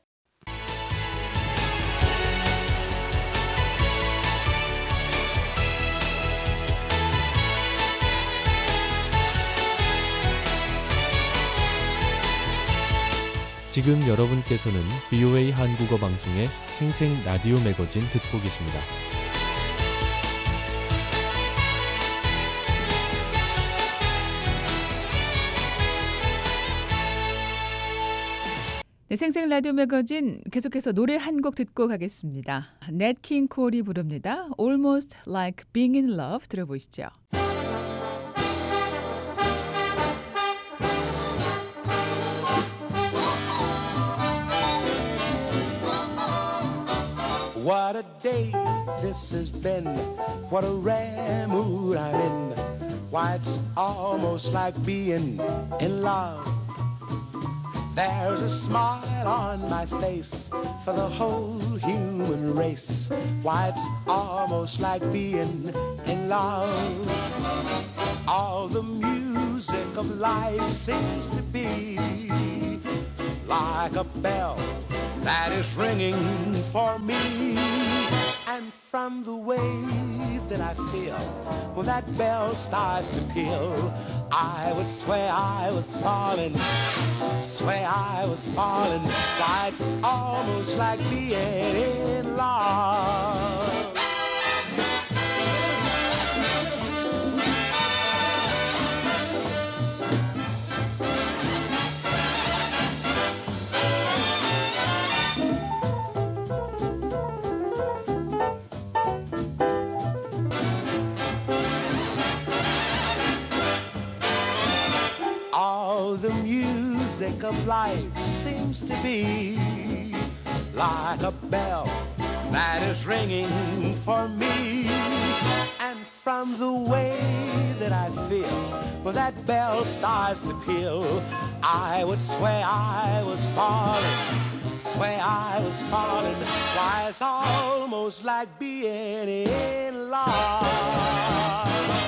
지금 여러분께서는 브이오에이 한국어 방송의 생생 라디오 매거진 듣고 계십니다. 네, 생생 라디오 매거진 계속해서 노래 한 곡 듣고 가겠습니다. 넷 킹 콜이 부릅니다. Almost Like Being in Love 들어보시죠. What a day this has been. What a rare mood I'm in. Why, it's almost like being in love. There's a smile on my face for the whole human race. Why, it's almost like being in love. All the music of life seems to be like a bell that is ringing for me. And from the way that I feel when that bell starts to peal, I would swear I was falling, swear I was falling. Why, it's almost like being in love. The music of life seems to be like a bell that is ringing for me. And from the way that I feel when that bell starts to peal, I would swear I was falling, swear I was falling. Why, it's almost like being in love.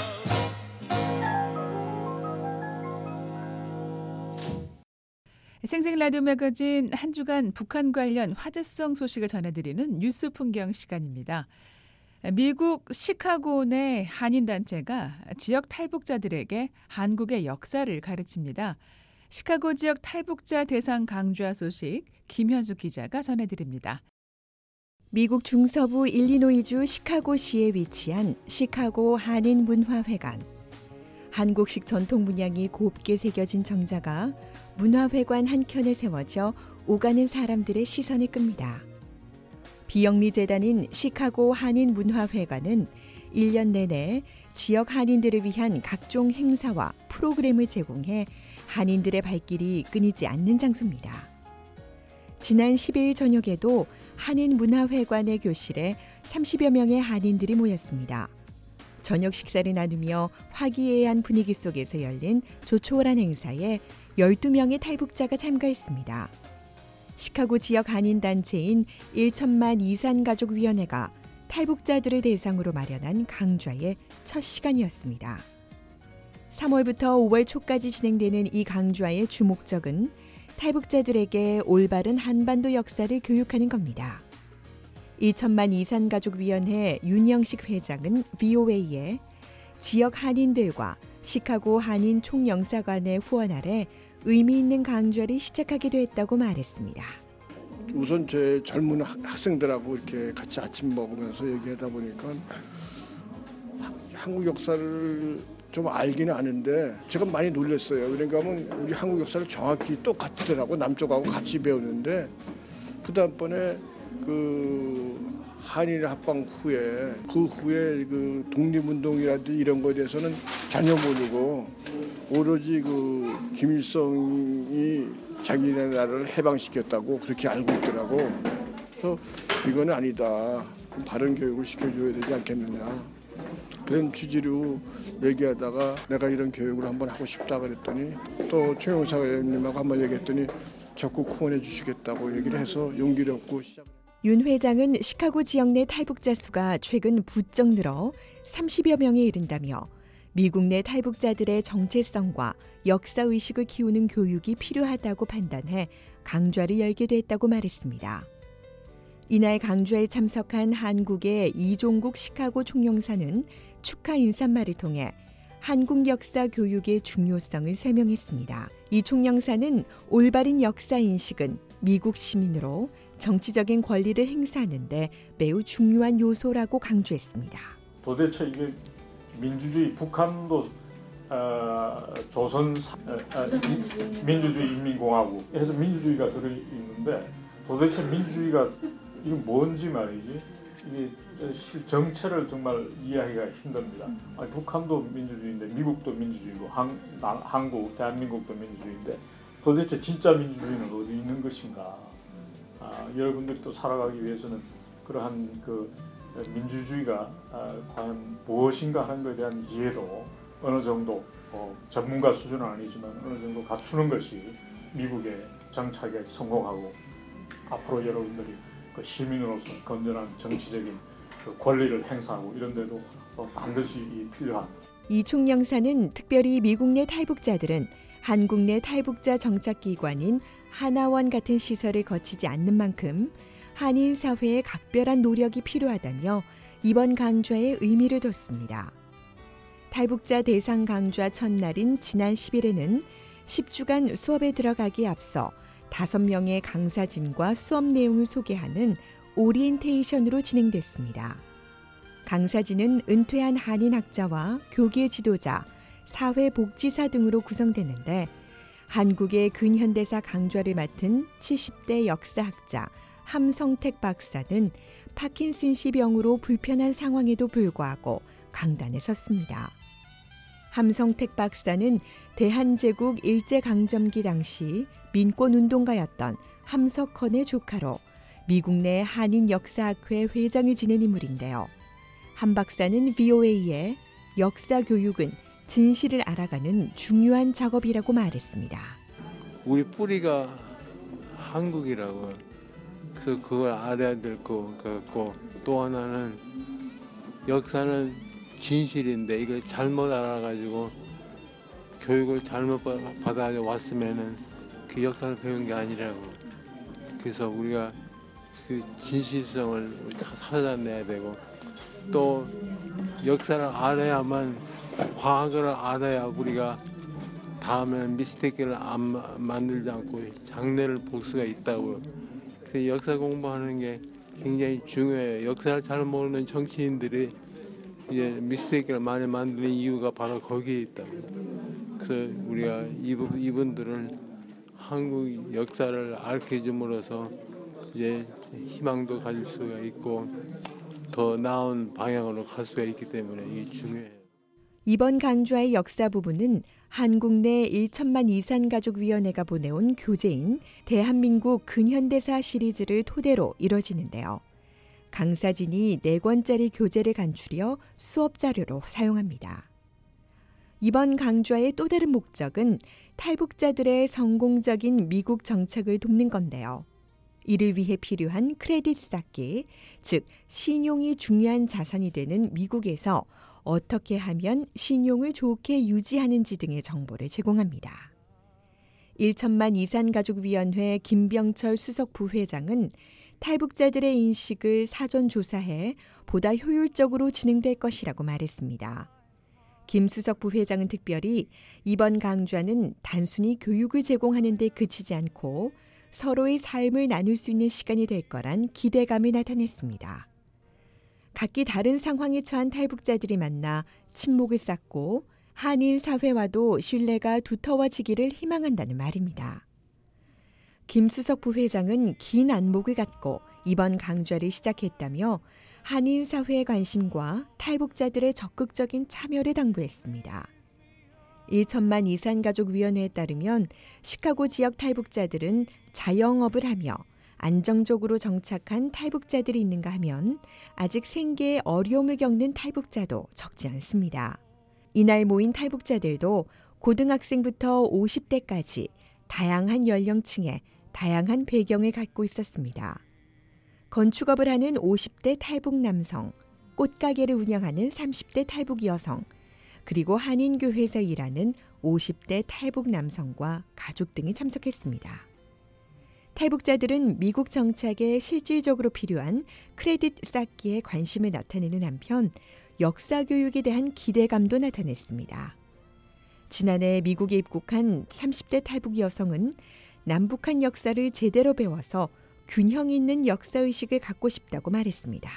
생생 라디오 매거진 한 주간 북한 관련 화제성 소식을 전해드리는 뉴스 풍경 시간입니다. 미국 시카고 내 한인단체가 지역 탈북자들에게 한국의 역사를 가르칩니다. 시카고 지역 탈북자 대상 강좌 소식 김현수 기자가 전해드립니다. 미국 중서부 일리노이주 시카고시에 위치한 시카고 한인문화회관. 한국식 전통 문양이 곱게 새겨진 정자가 문화회관 한켠에 세워져 오가는 사람들의 시선을 끕니다. 비영리 재단인 시카고 한인문화회관은 일 년 내내 지역 한인들을 위한 각종 행사와 프로그램을 제공해 한인들의 발길이 끊이지 않는 장소입니다. 지난 십 일 저녁에도 한인문화회관의 교실에 삼십여 명의 한인들이 모였습니다. 저녁 식사를 나누며 화기애애한 분위기 속에서 열린 조촐한 행사에 열두 명의 탈북자가 참가했습니다. 시카고 지역 한인단체인 일천만 이산가족위원회가 탈북자들을 대상으로 마련한 강좌의 첫 시간이었습니다. 삼월부터 오월 초까지 진행되는 이 강좌의 주목적은 탈북자들에게 올바른 한반도 역사를 교육하는 겁니다. 일천만 이산가족위원회 윤영식 회장은 브이오에이에 지역 한인들과 시카고 한인 총영사관의 후원 아래 의미 있는 강좌를 시작하게 됐다고 말했습니다. 우선 제 젊은 학생들하고 이렇게 같이 아침 먹으면서 얘기하다 보니까 한국 역사를 좀 알기는 아는데 제가 많이 놀랐어요. 그러니까 우리 한국 역사를 정확히 똑같더라고. 남쪽하고 같이 배우는데 그 다음번에 그 한일 합방 후에 그 후에 그 독립운동이라든지 이런 거에 대해서는 전혀 모르고 오로지 그 김일성이 자기네 나라를 해방시켰다고 그렇게 알고 있더라고. 그래서 이거는 아니다. 바른 교육을 시켜줘야 되지 않겠느냐. 그런 취지로 얘기하다가 내가 이런 교육을 한번 하고 싶다 그랬더니 또 최영사 의원님하고 한번 얘기했더니 적극 후원해 주시겠다고 얘기를 해서 용기를 얻고 시작. 윤 회장은 시카고 지역 내 탈북자 수가 최근 부쩍 늘어 삼십여 명에 이른다며 미국 내 탈북자들의 정체성과 역사의식을 키우는 교육이 필요하다고 판단해 강좌를 열게 됐다고 말했습니다. 이날 강좌에 참석한 한국의 이종국 시카고 총영사는 축하 인사말을 통해 한국 역사 교육의 중요성을 설명했습니다. 이 총영사는 올바른 역사 인식은 미국 시민으로 정치적인 권리를 행사하는 데 매우 중요한 요소라고 강조했습니다. 도대체 이게 민주주의 북한도 어, 조선 어, 어, 민주주의 인민공화국 해서 민주주의가 들어 있는데 도대체 민주주의가 이게 뭔지 말이지 이게 정체를 정말 이해하기가 힘듭니다. 아니, 북한도 민주주의인데 미국도 민주주의고 한, 나, 한국 대한민국도 민주주의인데 도대체 진짜 민주주의는 어디 있는 것인가? 아, 여러분들이 또 살아가기 위해서는 그러한 그 민주주의가 아, 과연 무엇인가 하는 것에 대한 이해도 어느 정도 어, 전문가 수준은 아니지만 어느 정도 갖추는 것이 미국의 정착에 성공하고 앞으로 여러분들이 그 시민으로서 건전한 정치적인 그 권리를 행사하고 이런 데도 어, 반드시 필요한. 이 총영사는 특별히 미국 내 탈북자들은 한국 내 탈북자 정착기관인 하나원 같은 시설을 거치지 않는 만큼 한인 사회의 각별한 노력이 필요하다며 이번 강좌의 의미를 뒀습니다. 탈북자 대상 강좌 첫날인 지난 십 일에는 십 주간 수업에 들어가기에 앞서 다섯 명의 강사진과 수업 내용을 소개하는 오리엔테이션으로 진행됐습니다. 강사진은 은퇴한 한인 학자와 교계 지도자, 사회복지사 등으로 구성됐는데 한국의 근현대사 강좌를 맡은 칠십 대 역사학자 함성택 박사는 파킨슨씨 병으로 불편한 상황에도 불구하고 강단에 섰습니다. 함성택 박사는 대한제국 일제강점기 당시 민권운동가였던 함석헌의 조카로 미국 내 한인역사학회 회장을 지낸 인물인데요. 함 박사는 브이오에이에 역사 교육은 진실을 알아가는 중요한 작업이라고 말했습니다. 우리 뿌리가 한국이라고 그래서 그걸 알아야 될 것 같고 또 하나는 역사는 진실인데 이걸 잘못 알아가지고 교육을 잘못 받아왔으면은 그 역사를 배운 게 아니라고. 그래서 우리가 그 진실성을 찾아내야 되고 또 역사를 알아야만 과거를 알아야 우리가 다음에는 미스테이크를 안 만들지 않고 장래를 볼 수가 있다고요. 그 역사 공부하는 게 굉장히 중요해요. 역사를 잘 모르는 정치인들이 이제 미스테이크를 많이 만드는 이유가 바로 거기에 있다고요. 그래서 우리가 이분, 이분들은 한국 역사를 알려줌으로써 이제 희망도 가질 수가 있고 더 나은 방향으로 갈 수가 있기 때문에 이게 중요해요. 이번 강좌의 역사 부분은 한국 내 일천만 이산가족위원회가 보내온 교재인 대한민국 근현대사 시리즈를 토대로 이뤄지는데요. 강사진이 네 권짜리 교재를 간추려 수업 자료로 사용합니다. 이번 강좌의 또 다른 목적은 탈북자들의 성공적인 미국 정착을 돕는 건데요. 이를 위해 필요한 크레딧 쌓기, 즉 신용이 중요한 자산이 되는 미국에서 어떻게 하면 신용을 좋게 유지하는지 등의 정보를 제공합니다. 일천만 이산가족위원회 김병철 수석 부회장은 탈북자들의 인식을 사전 조사해 보다 효율적으로 진행될 것이라고 말했습니다. 김 수석 부회장은 특별히 이번 강좌는 단순히 교육을 제공하는 데 그치지 않고 서로의 삶을 나눌 수 있는 시간이 될 거란 기대감을 나타냈습니다. 각기 다른 상황에 처한 탈북자들이 만나 친목을 쌓고 한인 사회와도 신뢰가 두터워지기를 희망한다는 말입니다. 김 수석 부회장은 긴 안목을 갖고 이번 강좌를 시작했다며 한인 사회의 관심과 탈북자들의 적극적인 참여를 당부했습니다. 일천만 이산가족위원회에 따르면 시카고 지역 탈북자들은 자영업을 하며 안정적으로 정착한 탈북자들이 있는가 하면 아직 생계에 어려움을 겪는 탈북자도 적지 않습니다. 이날 모인 탈북자들도 고등학생부터 오십 대까지 다양한 연령층에 다양한 배경을 갖고 있었습니다. 건축업을 하는 오십 대 탈북 남성, 꽃가게를 운영하는 삼십 대 탈북 여성, 그리고 한인교회에서 일하는 오십 대 탈북 남성과 가족 등이 참석했습니다. 탈북자들은 미국 정착에 실질적으로 필요한 크레딧 쌓기에 관심을 나타내는 한편 역사 교육에 대한 기대감도 나타냈습니다. 지난해 미국에 입국한 삼십 대 탈북 여성은 남북한 역사를 제대로 배워서 균형 있는 역사의식을 갖고 싶다고 말했습니다.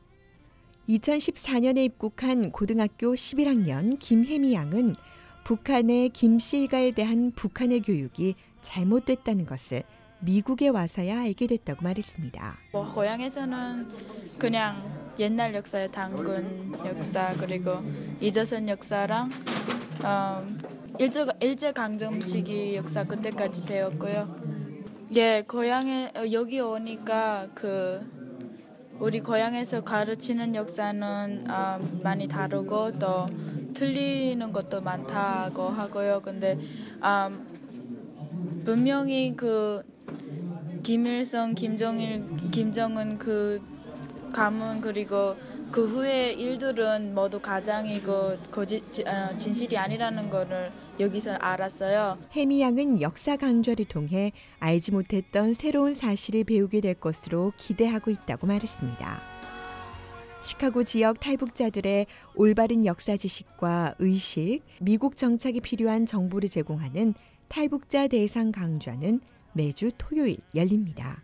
이천십사 년에 입국한 고등학교 십일 학년 김혜미 양은 북한의 김씨 일가에 대한 북한의 교육이 잘못됐다는 것을 미국에 와서야 알게 됐다고 말했습니다. 뭐 고향에서는 그냥 옛날 역사의 당군 역사 그리고 이조선 역사랑 어, 일제 일제 강점 시기 역사 그때까지 배웠고요. 예, 고향에 여기 오니까 그 우리 고향에서 가르치는 역사는 어, 많이 다르고 또 틀리는 것도 많다고 하고요. 근데 어, 분명히 그 김일성, 김정일, 김정은 그 가문 그리고 그 후의 일들은 모두 가장이고 거짓, 어, 진실이 아니라는 거를 여기서 알았어요. 혜미 양은 역사 강좌를 통해 알지 못했던 새로운 사실을 배우게 될 것으로 기대하고 있다고 말했습니다. 시카고 지역 탈북자들의 올바른 역사 지식과 의식, 미국 정착이 필요한 정보를 제공하는 탈북자 대상 강좌는 매주 토요일 열립니다.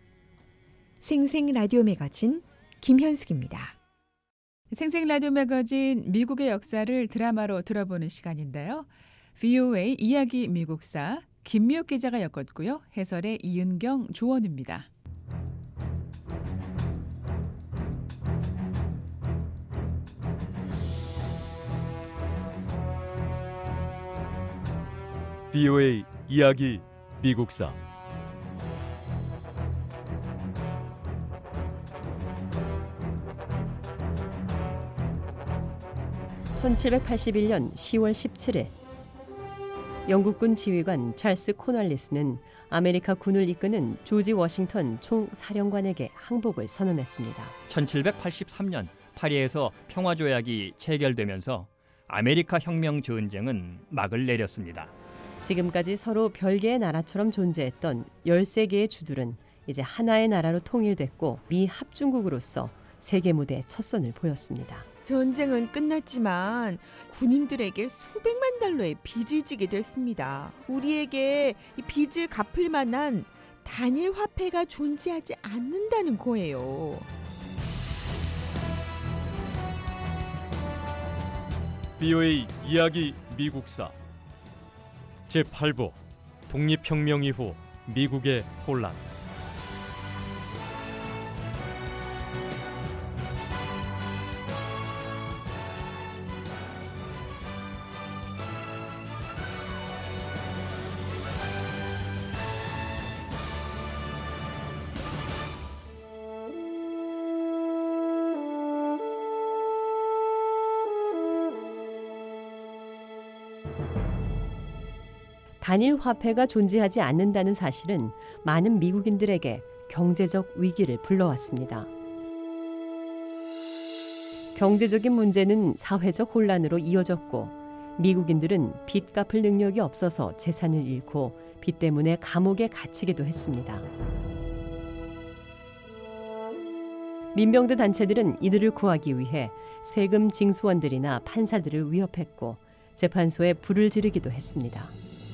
생생 라디오 매거진 김현숙입니다. 생생 라디오 매거진 미국의 역사를 드라마로 들어보는 시간인데요. 브이오에이 이야기 미국사 김미옥 기자가 엮었고요. 해설의 이은경, 조원입니다. 브이오에이 이야기 미국사 천칠백팔십일 년 시월 십칠일 영국군 지휘관 찰스 코널리스는 아메리카 군을 이끄는 조지 워싱턴 총사령관에게 항복을 선언했습니다. 천칠백팔십삼 년 파리에서 평화조약이 체결되면서 아메리카 혁명 전쟁은 막을 내렸습니다. 지금까지 서로 별개의 나라처럼 존재했던 열세 개의 주들은 이제 하나의 나라로 통일됐고 미 합중국으로서 세계 무대에 첫 선을 보였습니다. 전쟁은 끝났지만 군인들에게 수백만 달러의 빚을 지게 됐습니다. 우리에게 이 빚을 갚을 만한 단일 화폐가 존재하지 않는다는 거예요. 비오에이 이야기 미국사 제팔 부 독립혁명 이후 미국의 혼란. 단일 화폐가 존재하지 않는다는 사실은 많은 미국인들에게 경제적 위기를 불러왔습니다. 경제적인 문제는 사회적 혼란으로 이어졌고 미국인들은 빚 갚을 능력이 없어서 재산을 잃고 빚 때문에 감옥에 갇히기도 했습니다. 민병대 단체들은 이들을 구하기 위해 세금 징수원들이나 판사들을 위협했고 재판소에 불을 지르기도 했습니다.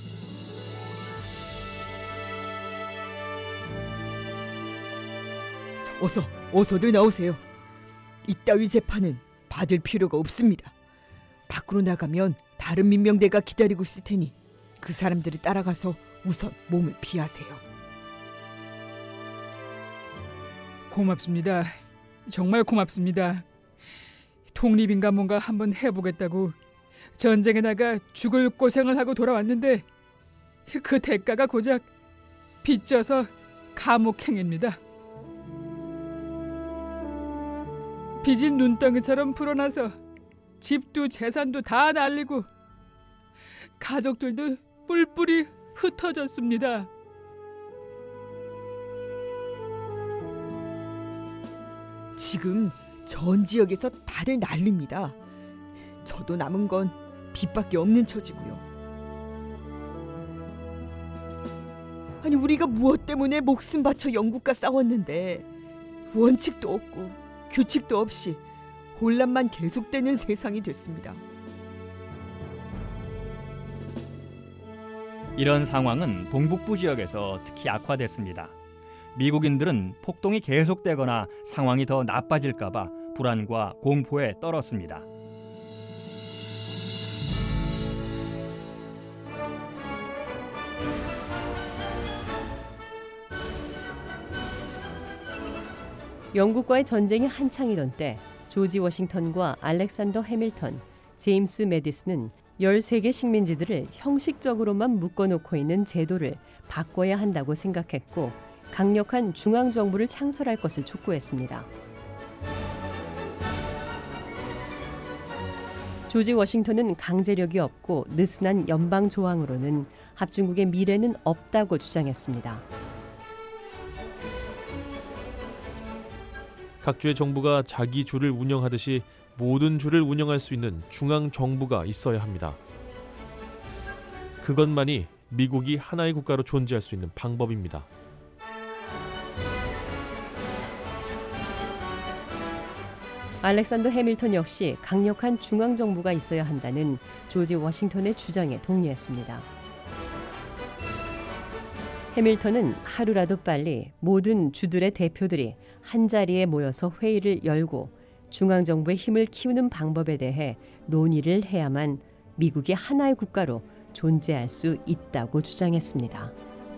어서, 어서들 나오세요. 이따위 재판은 받을 필요가 없습니다. 밖으로 나가면 다른 민병대가 기다리고 있을 테니 그 사람들을 따라가서 우선 몸을 피하세요. 고맙습니다. 정말 고맙습니다. 독립인가 뭔가 한번 해보겠다고 전쟁에 나가 죽을 고생을 하고 돌아왔는데 그 대가가 고작 빚져서 감옥행입니다. 빚인 눈덩이처럼 불어나서 집도 재산도 다 날리고 가족들도 뿔뿔이 흩어졌습니다. 지금 전 지역에서 다들 난립니다. 저도 남은 건 빚밖에 없는 처지고요. 아니 우리가 무엇 때문에 목숨 바쳐 영국과 싸웠는데 원칙도 없고 규칙도 없이 혼란만 계속되는 세상이 됐습니다. 이런 상황은 동북부 지역에서 특히 악화됐습니다. 미국인들은 폭동이 계속되거나 상황이 더 나빠질까 봐 불안과 공포에 떨었습니다. 영국과의 전쟁이 한창이던 때 조지 워싱턴과 알렉산더 해밀턴, 제임스 매디슨은 열세 개 식민지들을 형식적으로만 묶어놓고 있는 제도를 바꿔야 한다고 생각했고 강력한 중앙정부를 창설할 것을 촉구했습니다. 조지 워싱턴은 강제력이 없고 느슨한 연방 조항으로는 합중국의 미래는 없다고 주장했습니다. 각 주의 정부가 자기 주를 운영하듯이 모든 주를 운영할 수 있는 중앙 정부가 있어야 합니다. 그것만이 미국이 하나의 국가로 존재할 수 있는 방법입니다. 알렉산더 해밀턴 역시 강력한 중앙 정부가 있어야 한다는 조지 워싱턴의 주장에 동의했습니다. 해밀턴은 하루라도 빨리 모든 주들의 대표들이 한자리에 모여서 회의를 열고 중앙정부의 힘을 키우는 방법에 대해 논의를 해야만 미국이 하나의 국가로 존재할 수 있다고 주장했습니다.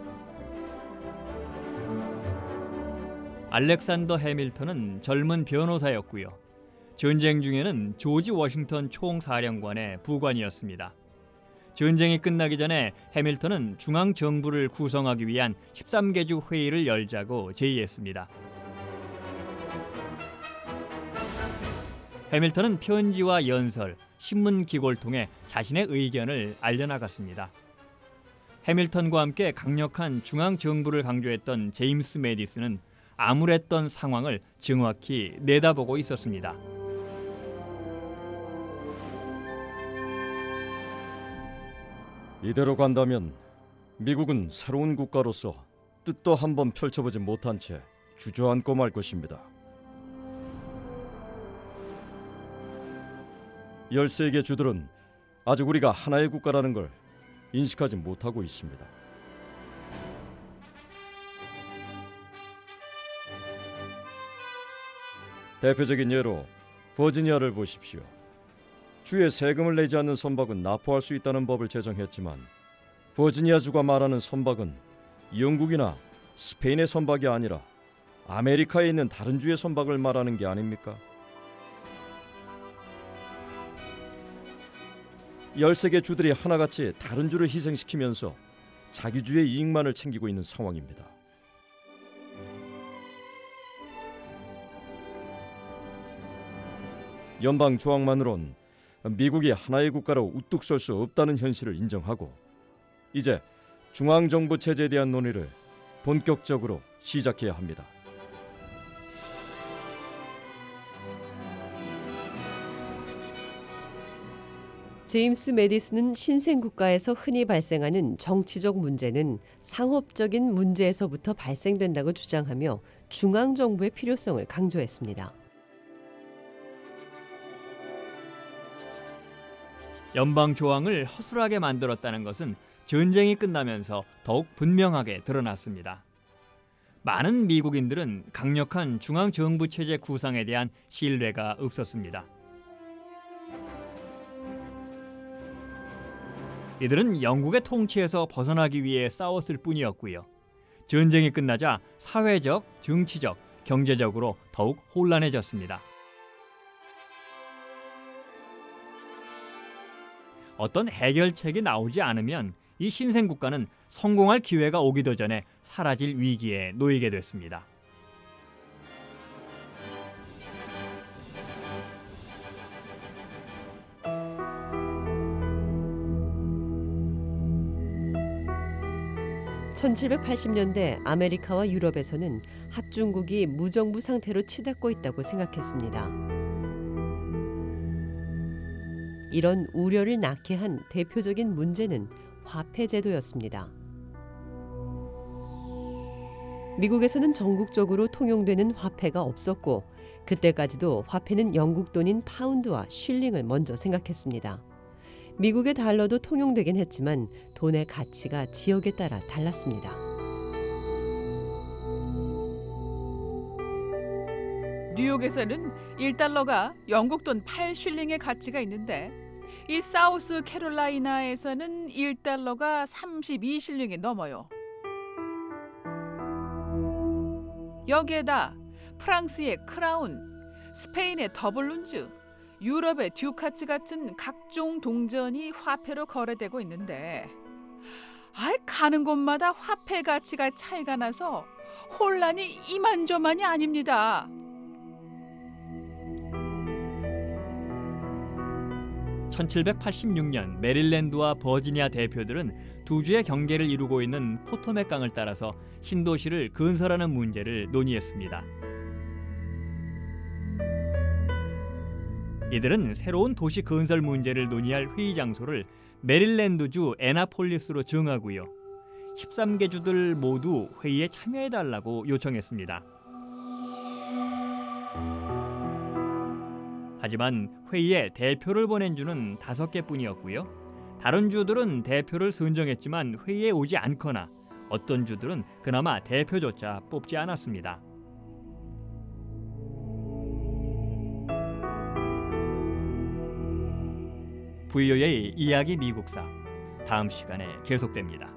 알렉산더 해밀턴은 젊은 변호사였고요. 전쟁 중에는 조지 워싱턴 총사령관의 부관이었습니다. 전쟁이 끝나기 전에 해밀턴은 중앙정부를 구성하기 위한 십삼 개 주 회의를 열자고 제의했습니다. 해밀턴은 편지와 연설, 신문 기고를 통해 자신의 의견을 알려나갔습니다. 해밀턴과 함께 강력한 중앙정부를 강조했던 제임스 매디슨은 암울했던 상황을 정확히 내다보고 있었습니다. 이대로 간다면 미국은 새로운 국가로서 뜻도 한번 펼쳐보지 못한 채 주저앉고 말 것입니다. 열세 개 주들은 아직 우리가 하나의 국가라는 걸 인식하지 못하고 있습니다. 대표적인 예로 버지니아를 보십시오. 주에 세금을 내지 않는 선박은 납포할 수 있다는 법을 제정했지만 버지니아주가 말하는 선박은 영국이나 스페인의 선박이 아니라 아메리카에 있는 다른 주의 선박을 말하는 게 아닙니까? 열세 개 주들이 하나같이 다른 주를 희생시키면서 자기 주의 이익만을 챙기고 있는 상황입니다. 연방 조항만으론 미국이 하나의 국가로 우뚝 설 수 없다는 현실을 인정하고 이제 중앙정부 체제에 대한 논의를 본격적으로 시작해야 합니다. 제임스 매디슨은 신생국가에서 흔히 발생하는 정치적 문제는 상업적인 문제에서부터 발생된다고 주장하며 중앙정부의 필요성을 강조했습니다. 연방 조항을 허술하게 만들었다는 것은 전쟁이 끝나면서 더욱 분명하게 드러났습니다. 많은 미국인들은 강력한 중앙정부 체제 구상에 대한 신뢰가 없었습니다. 이들은 영국의 통치에서 벗어나기 위해 싸웠을 뿐이었고요. 전쟁이 끝나자 사회적, 정치적, 경제적으로 더욱 혼란해졌습니다. 어떤 해결책이 나오지 않으면 이 신생국가는 성공할 기회가 오기도 전에 사라질 위기에 놓이게 됐습니다. 천칠백팔십 년대 아메리카와 유럽에서는 합중국이 무정부 상태로 치닫고 있다고 생각했습니다. 이런 우려를 낳게 한 대표적인 문제는 화폐 제도였습니다. 미국에서는 전국적으로 통용되는 화폐가 없었고 그때까지도 화폐는 영국 돈인 파운드와 쉴링을 먼저 생각했습니다. 미국의 달러도 통용되긴 했지만 돈의 가치가 지역에 따라 달랐습니다. 뉴욕에서는 일 달러가 영국 돈 팔 쉴링의 가치가 있는데 이 사우스 캐롤라이나에서는 일 달러가 삼십이 쉴링이 넘어요. 여기에다 프랑스의 크라운, 스페인의 더블룬즈, 유럽의 듀카츠 같은 각종 동전이 화폐로 거래되고 있는데 아이 가는 곳마다 화폐 가치가 차이가 나서 혼란이 이만저만이 아닙니다. 천칠백팔십육 년 메릴랜드와 버지니아 대표들은 두 주의 경계를 이루고 있는 포토맥 강을 따라서 신도시를 건설하는 문제를 논의했습니다. 이들은 새로운 도시 건설 문제를 논의할 회의 장소를 메릴랜드주 애나폴리스로 정하고요. 십삼 개 주들 모두 회의에 참여해달라고 요청했습니다. 하지만 회의에 대표를 보낸 주는 다섯 개뿐이었고요. 다른 주들은 대표를 선정했지만 회의에 오지 않거나 어떤 주들은 그나마 대표조차 뽑지 않았습니다. 브이오에이 이야기 미국사 다음 시간에 계속됩니다.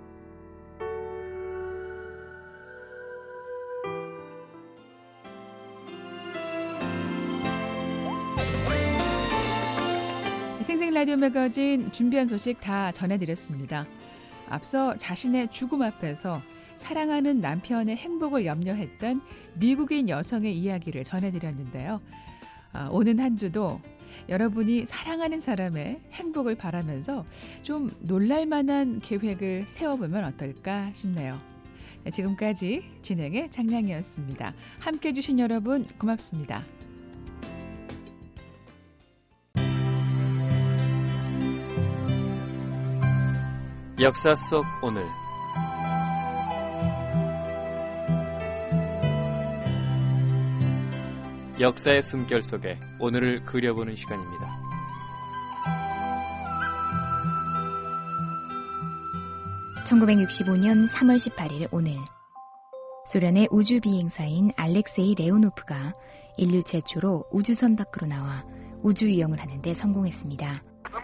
생생 라디오 매거진 준비한 소식 다 전해드렸습니다. 앞서 자신의 죽음 앞에서 사랑하는 남편의 행복을 염려했던 미국인 여성의 이야기를 전해드렸는데요. 아, 오는 한 주도 여러분이 사랑하는 사람의 행복을 바라면서 좀 놀랄만한 계획을 세워보면 어떨까 싶네요. 네, 지금까지 진행의 장량이었습니다. 함께해 주신 여러분 고맙습니다. 역사 속 오늘 역사의 숨결 속에 오늘을 그려보는 시간입니다. 천구백육십오 년 삼월 십팔일 오늘 소련의 우주 비행사인 알렉세이 레오노프가 인류 최초로 우주선 밖으로 나와 우주 유영을 하는 데 성공했습니다.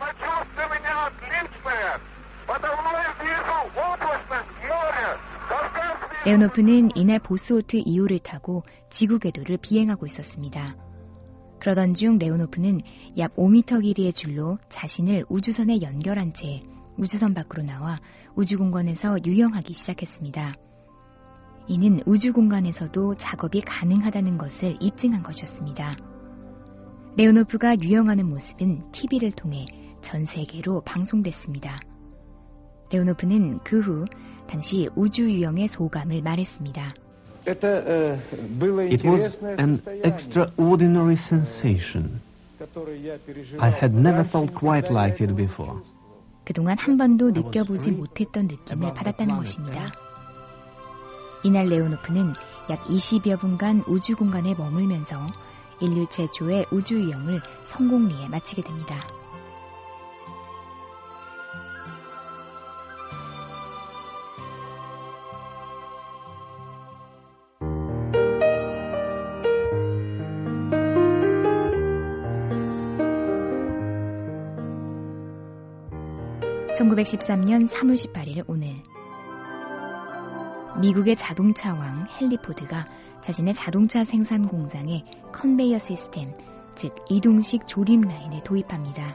레오노프는 이날 보스호트 이 호를 타고 지구 궤도를 비행하고 있었습니다. 그러던 중 레오노프는 약 오 미터 길이의 줄로 자신을 우주선에 연결한 채 우주선 밖으로 나와 우주공간에서 유영하기 시작했습니다. 이는 우주공간에서도 작업이 가능하다는 것을 입증한 것이었습니다. 레오노프가 유영하는 모습은 티비를 통해 전 세계로 방송됐습니다. 레오노프는 그 후 당시 우주 유영의 소감을 말했습니다. It was an extraordinary sensation. I had never felt quite like it before. 그동안 한 번도 느껴보지 못했던 느낌을 받았다는 것입니다. 이날 레오노프는 약 이십여 분간 우주 공간에 머물면서 인류 최초의 우주 유영을 성공리에 마치게 됩니다. 천구백십삼 년 삼월 십팔일 오늘 미국의 자동차 왕 헨리 포드가 자신의 자동차 생산 공장에 컨베이어 시스템, 즉 이동식 조립 라인을 도입합니다.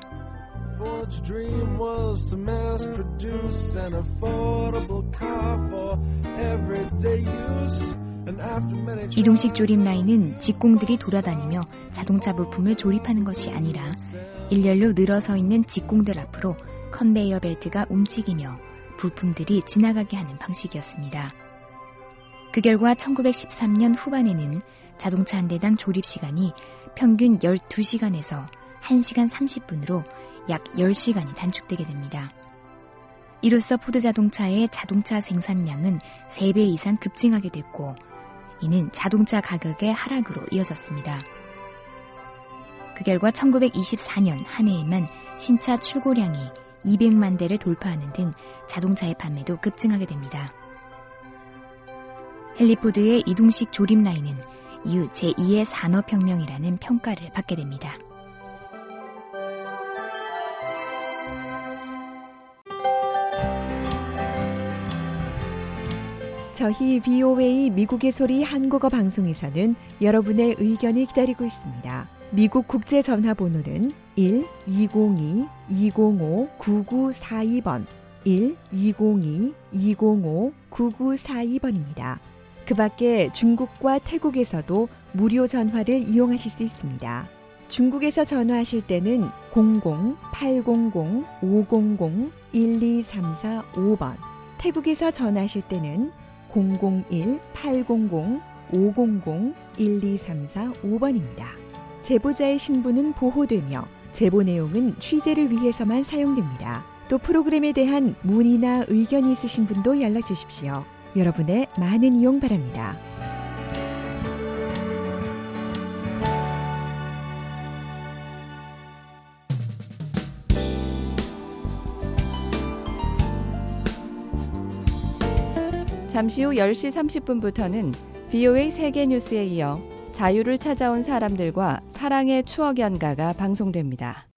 이동식 조립 라인은 직공들이 돌아다니며 자동차 부품을 조립하는 것이 아니라 일렬로 늘어서 있는 직공들 앞으로 컨베이어 벨트가 움직이며 부품들이 지나가게 하는 방식이었습니다. 그 결과 천구백십삼 년 후반에는 자동차 한 대당 조립 시간이 평균 열두 시간에서 한 시간 삼십 분으로 약 열 시간이 단축되게 됩니다. 이로써 포드 자동차의 자동차 생산량은 세 배 이상 급증하게 됐고 이는 자동차 가격의 하락으로 이어졌습니다. 그 결과 천구백이십사 년 한 해에만 신차 출고량이 이백만 대를 돌파하는 등 자동차의 판매도 급증하게 됩니다. 헨리 포드의 이동식 조립 라인은 이후 제이의 산업혁명이라는 평가를 받게 됩니다. 저희 브이오에이 미국의 소리 한국어 방송에서는 여러분의 의견을 기다리고 있습니다. 미국 국제 전화번호는 일 이공이 이공오 구구사이 번 일 이공이 이공오 구구사이 번입니다. 그 밖에 중국과 태국에서도 무료 전화를 이용하실 수 있습니다. 중국에서 전화하실 때는 공공 팔공공 오공공 일이삼사오 번, 태국에서 전화하실 때는 공공일 팔공공 오공공 일이삼사오 번입니다. 제보자의 신분은 보호되며 제보 내용은 취재를 위해서만 사용됩니다. 또 프로그램에 대한 문의나 의견이 있으신 분도 연락 주십시오. 여러분의 많은 이용 바랍니다. 잠시 후 열 시 삼십 분부터는 브이오에이 세계뉴스에 이어 자유를 찾아온 사람들과 사랑의 추억 연가가 방송됩니다.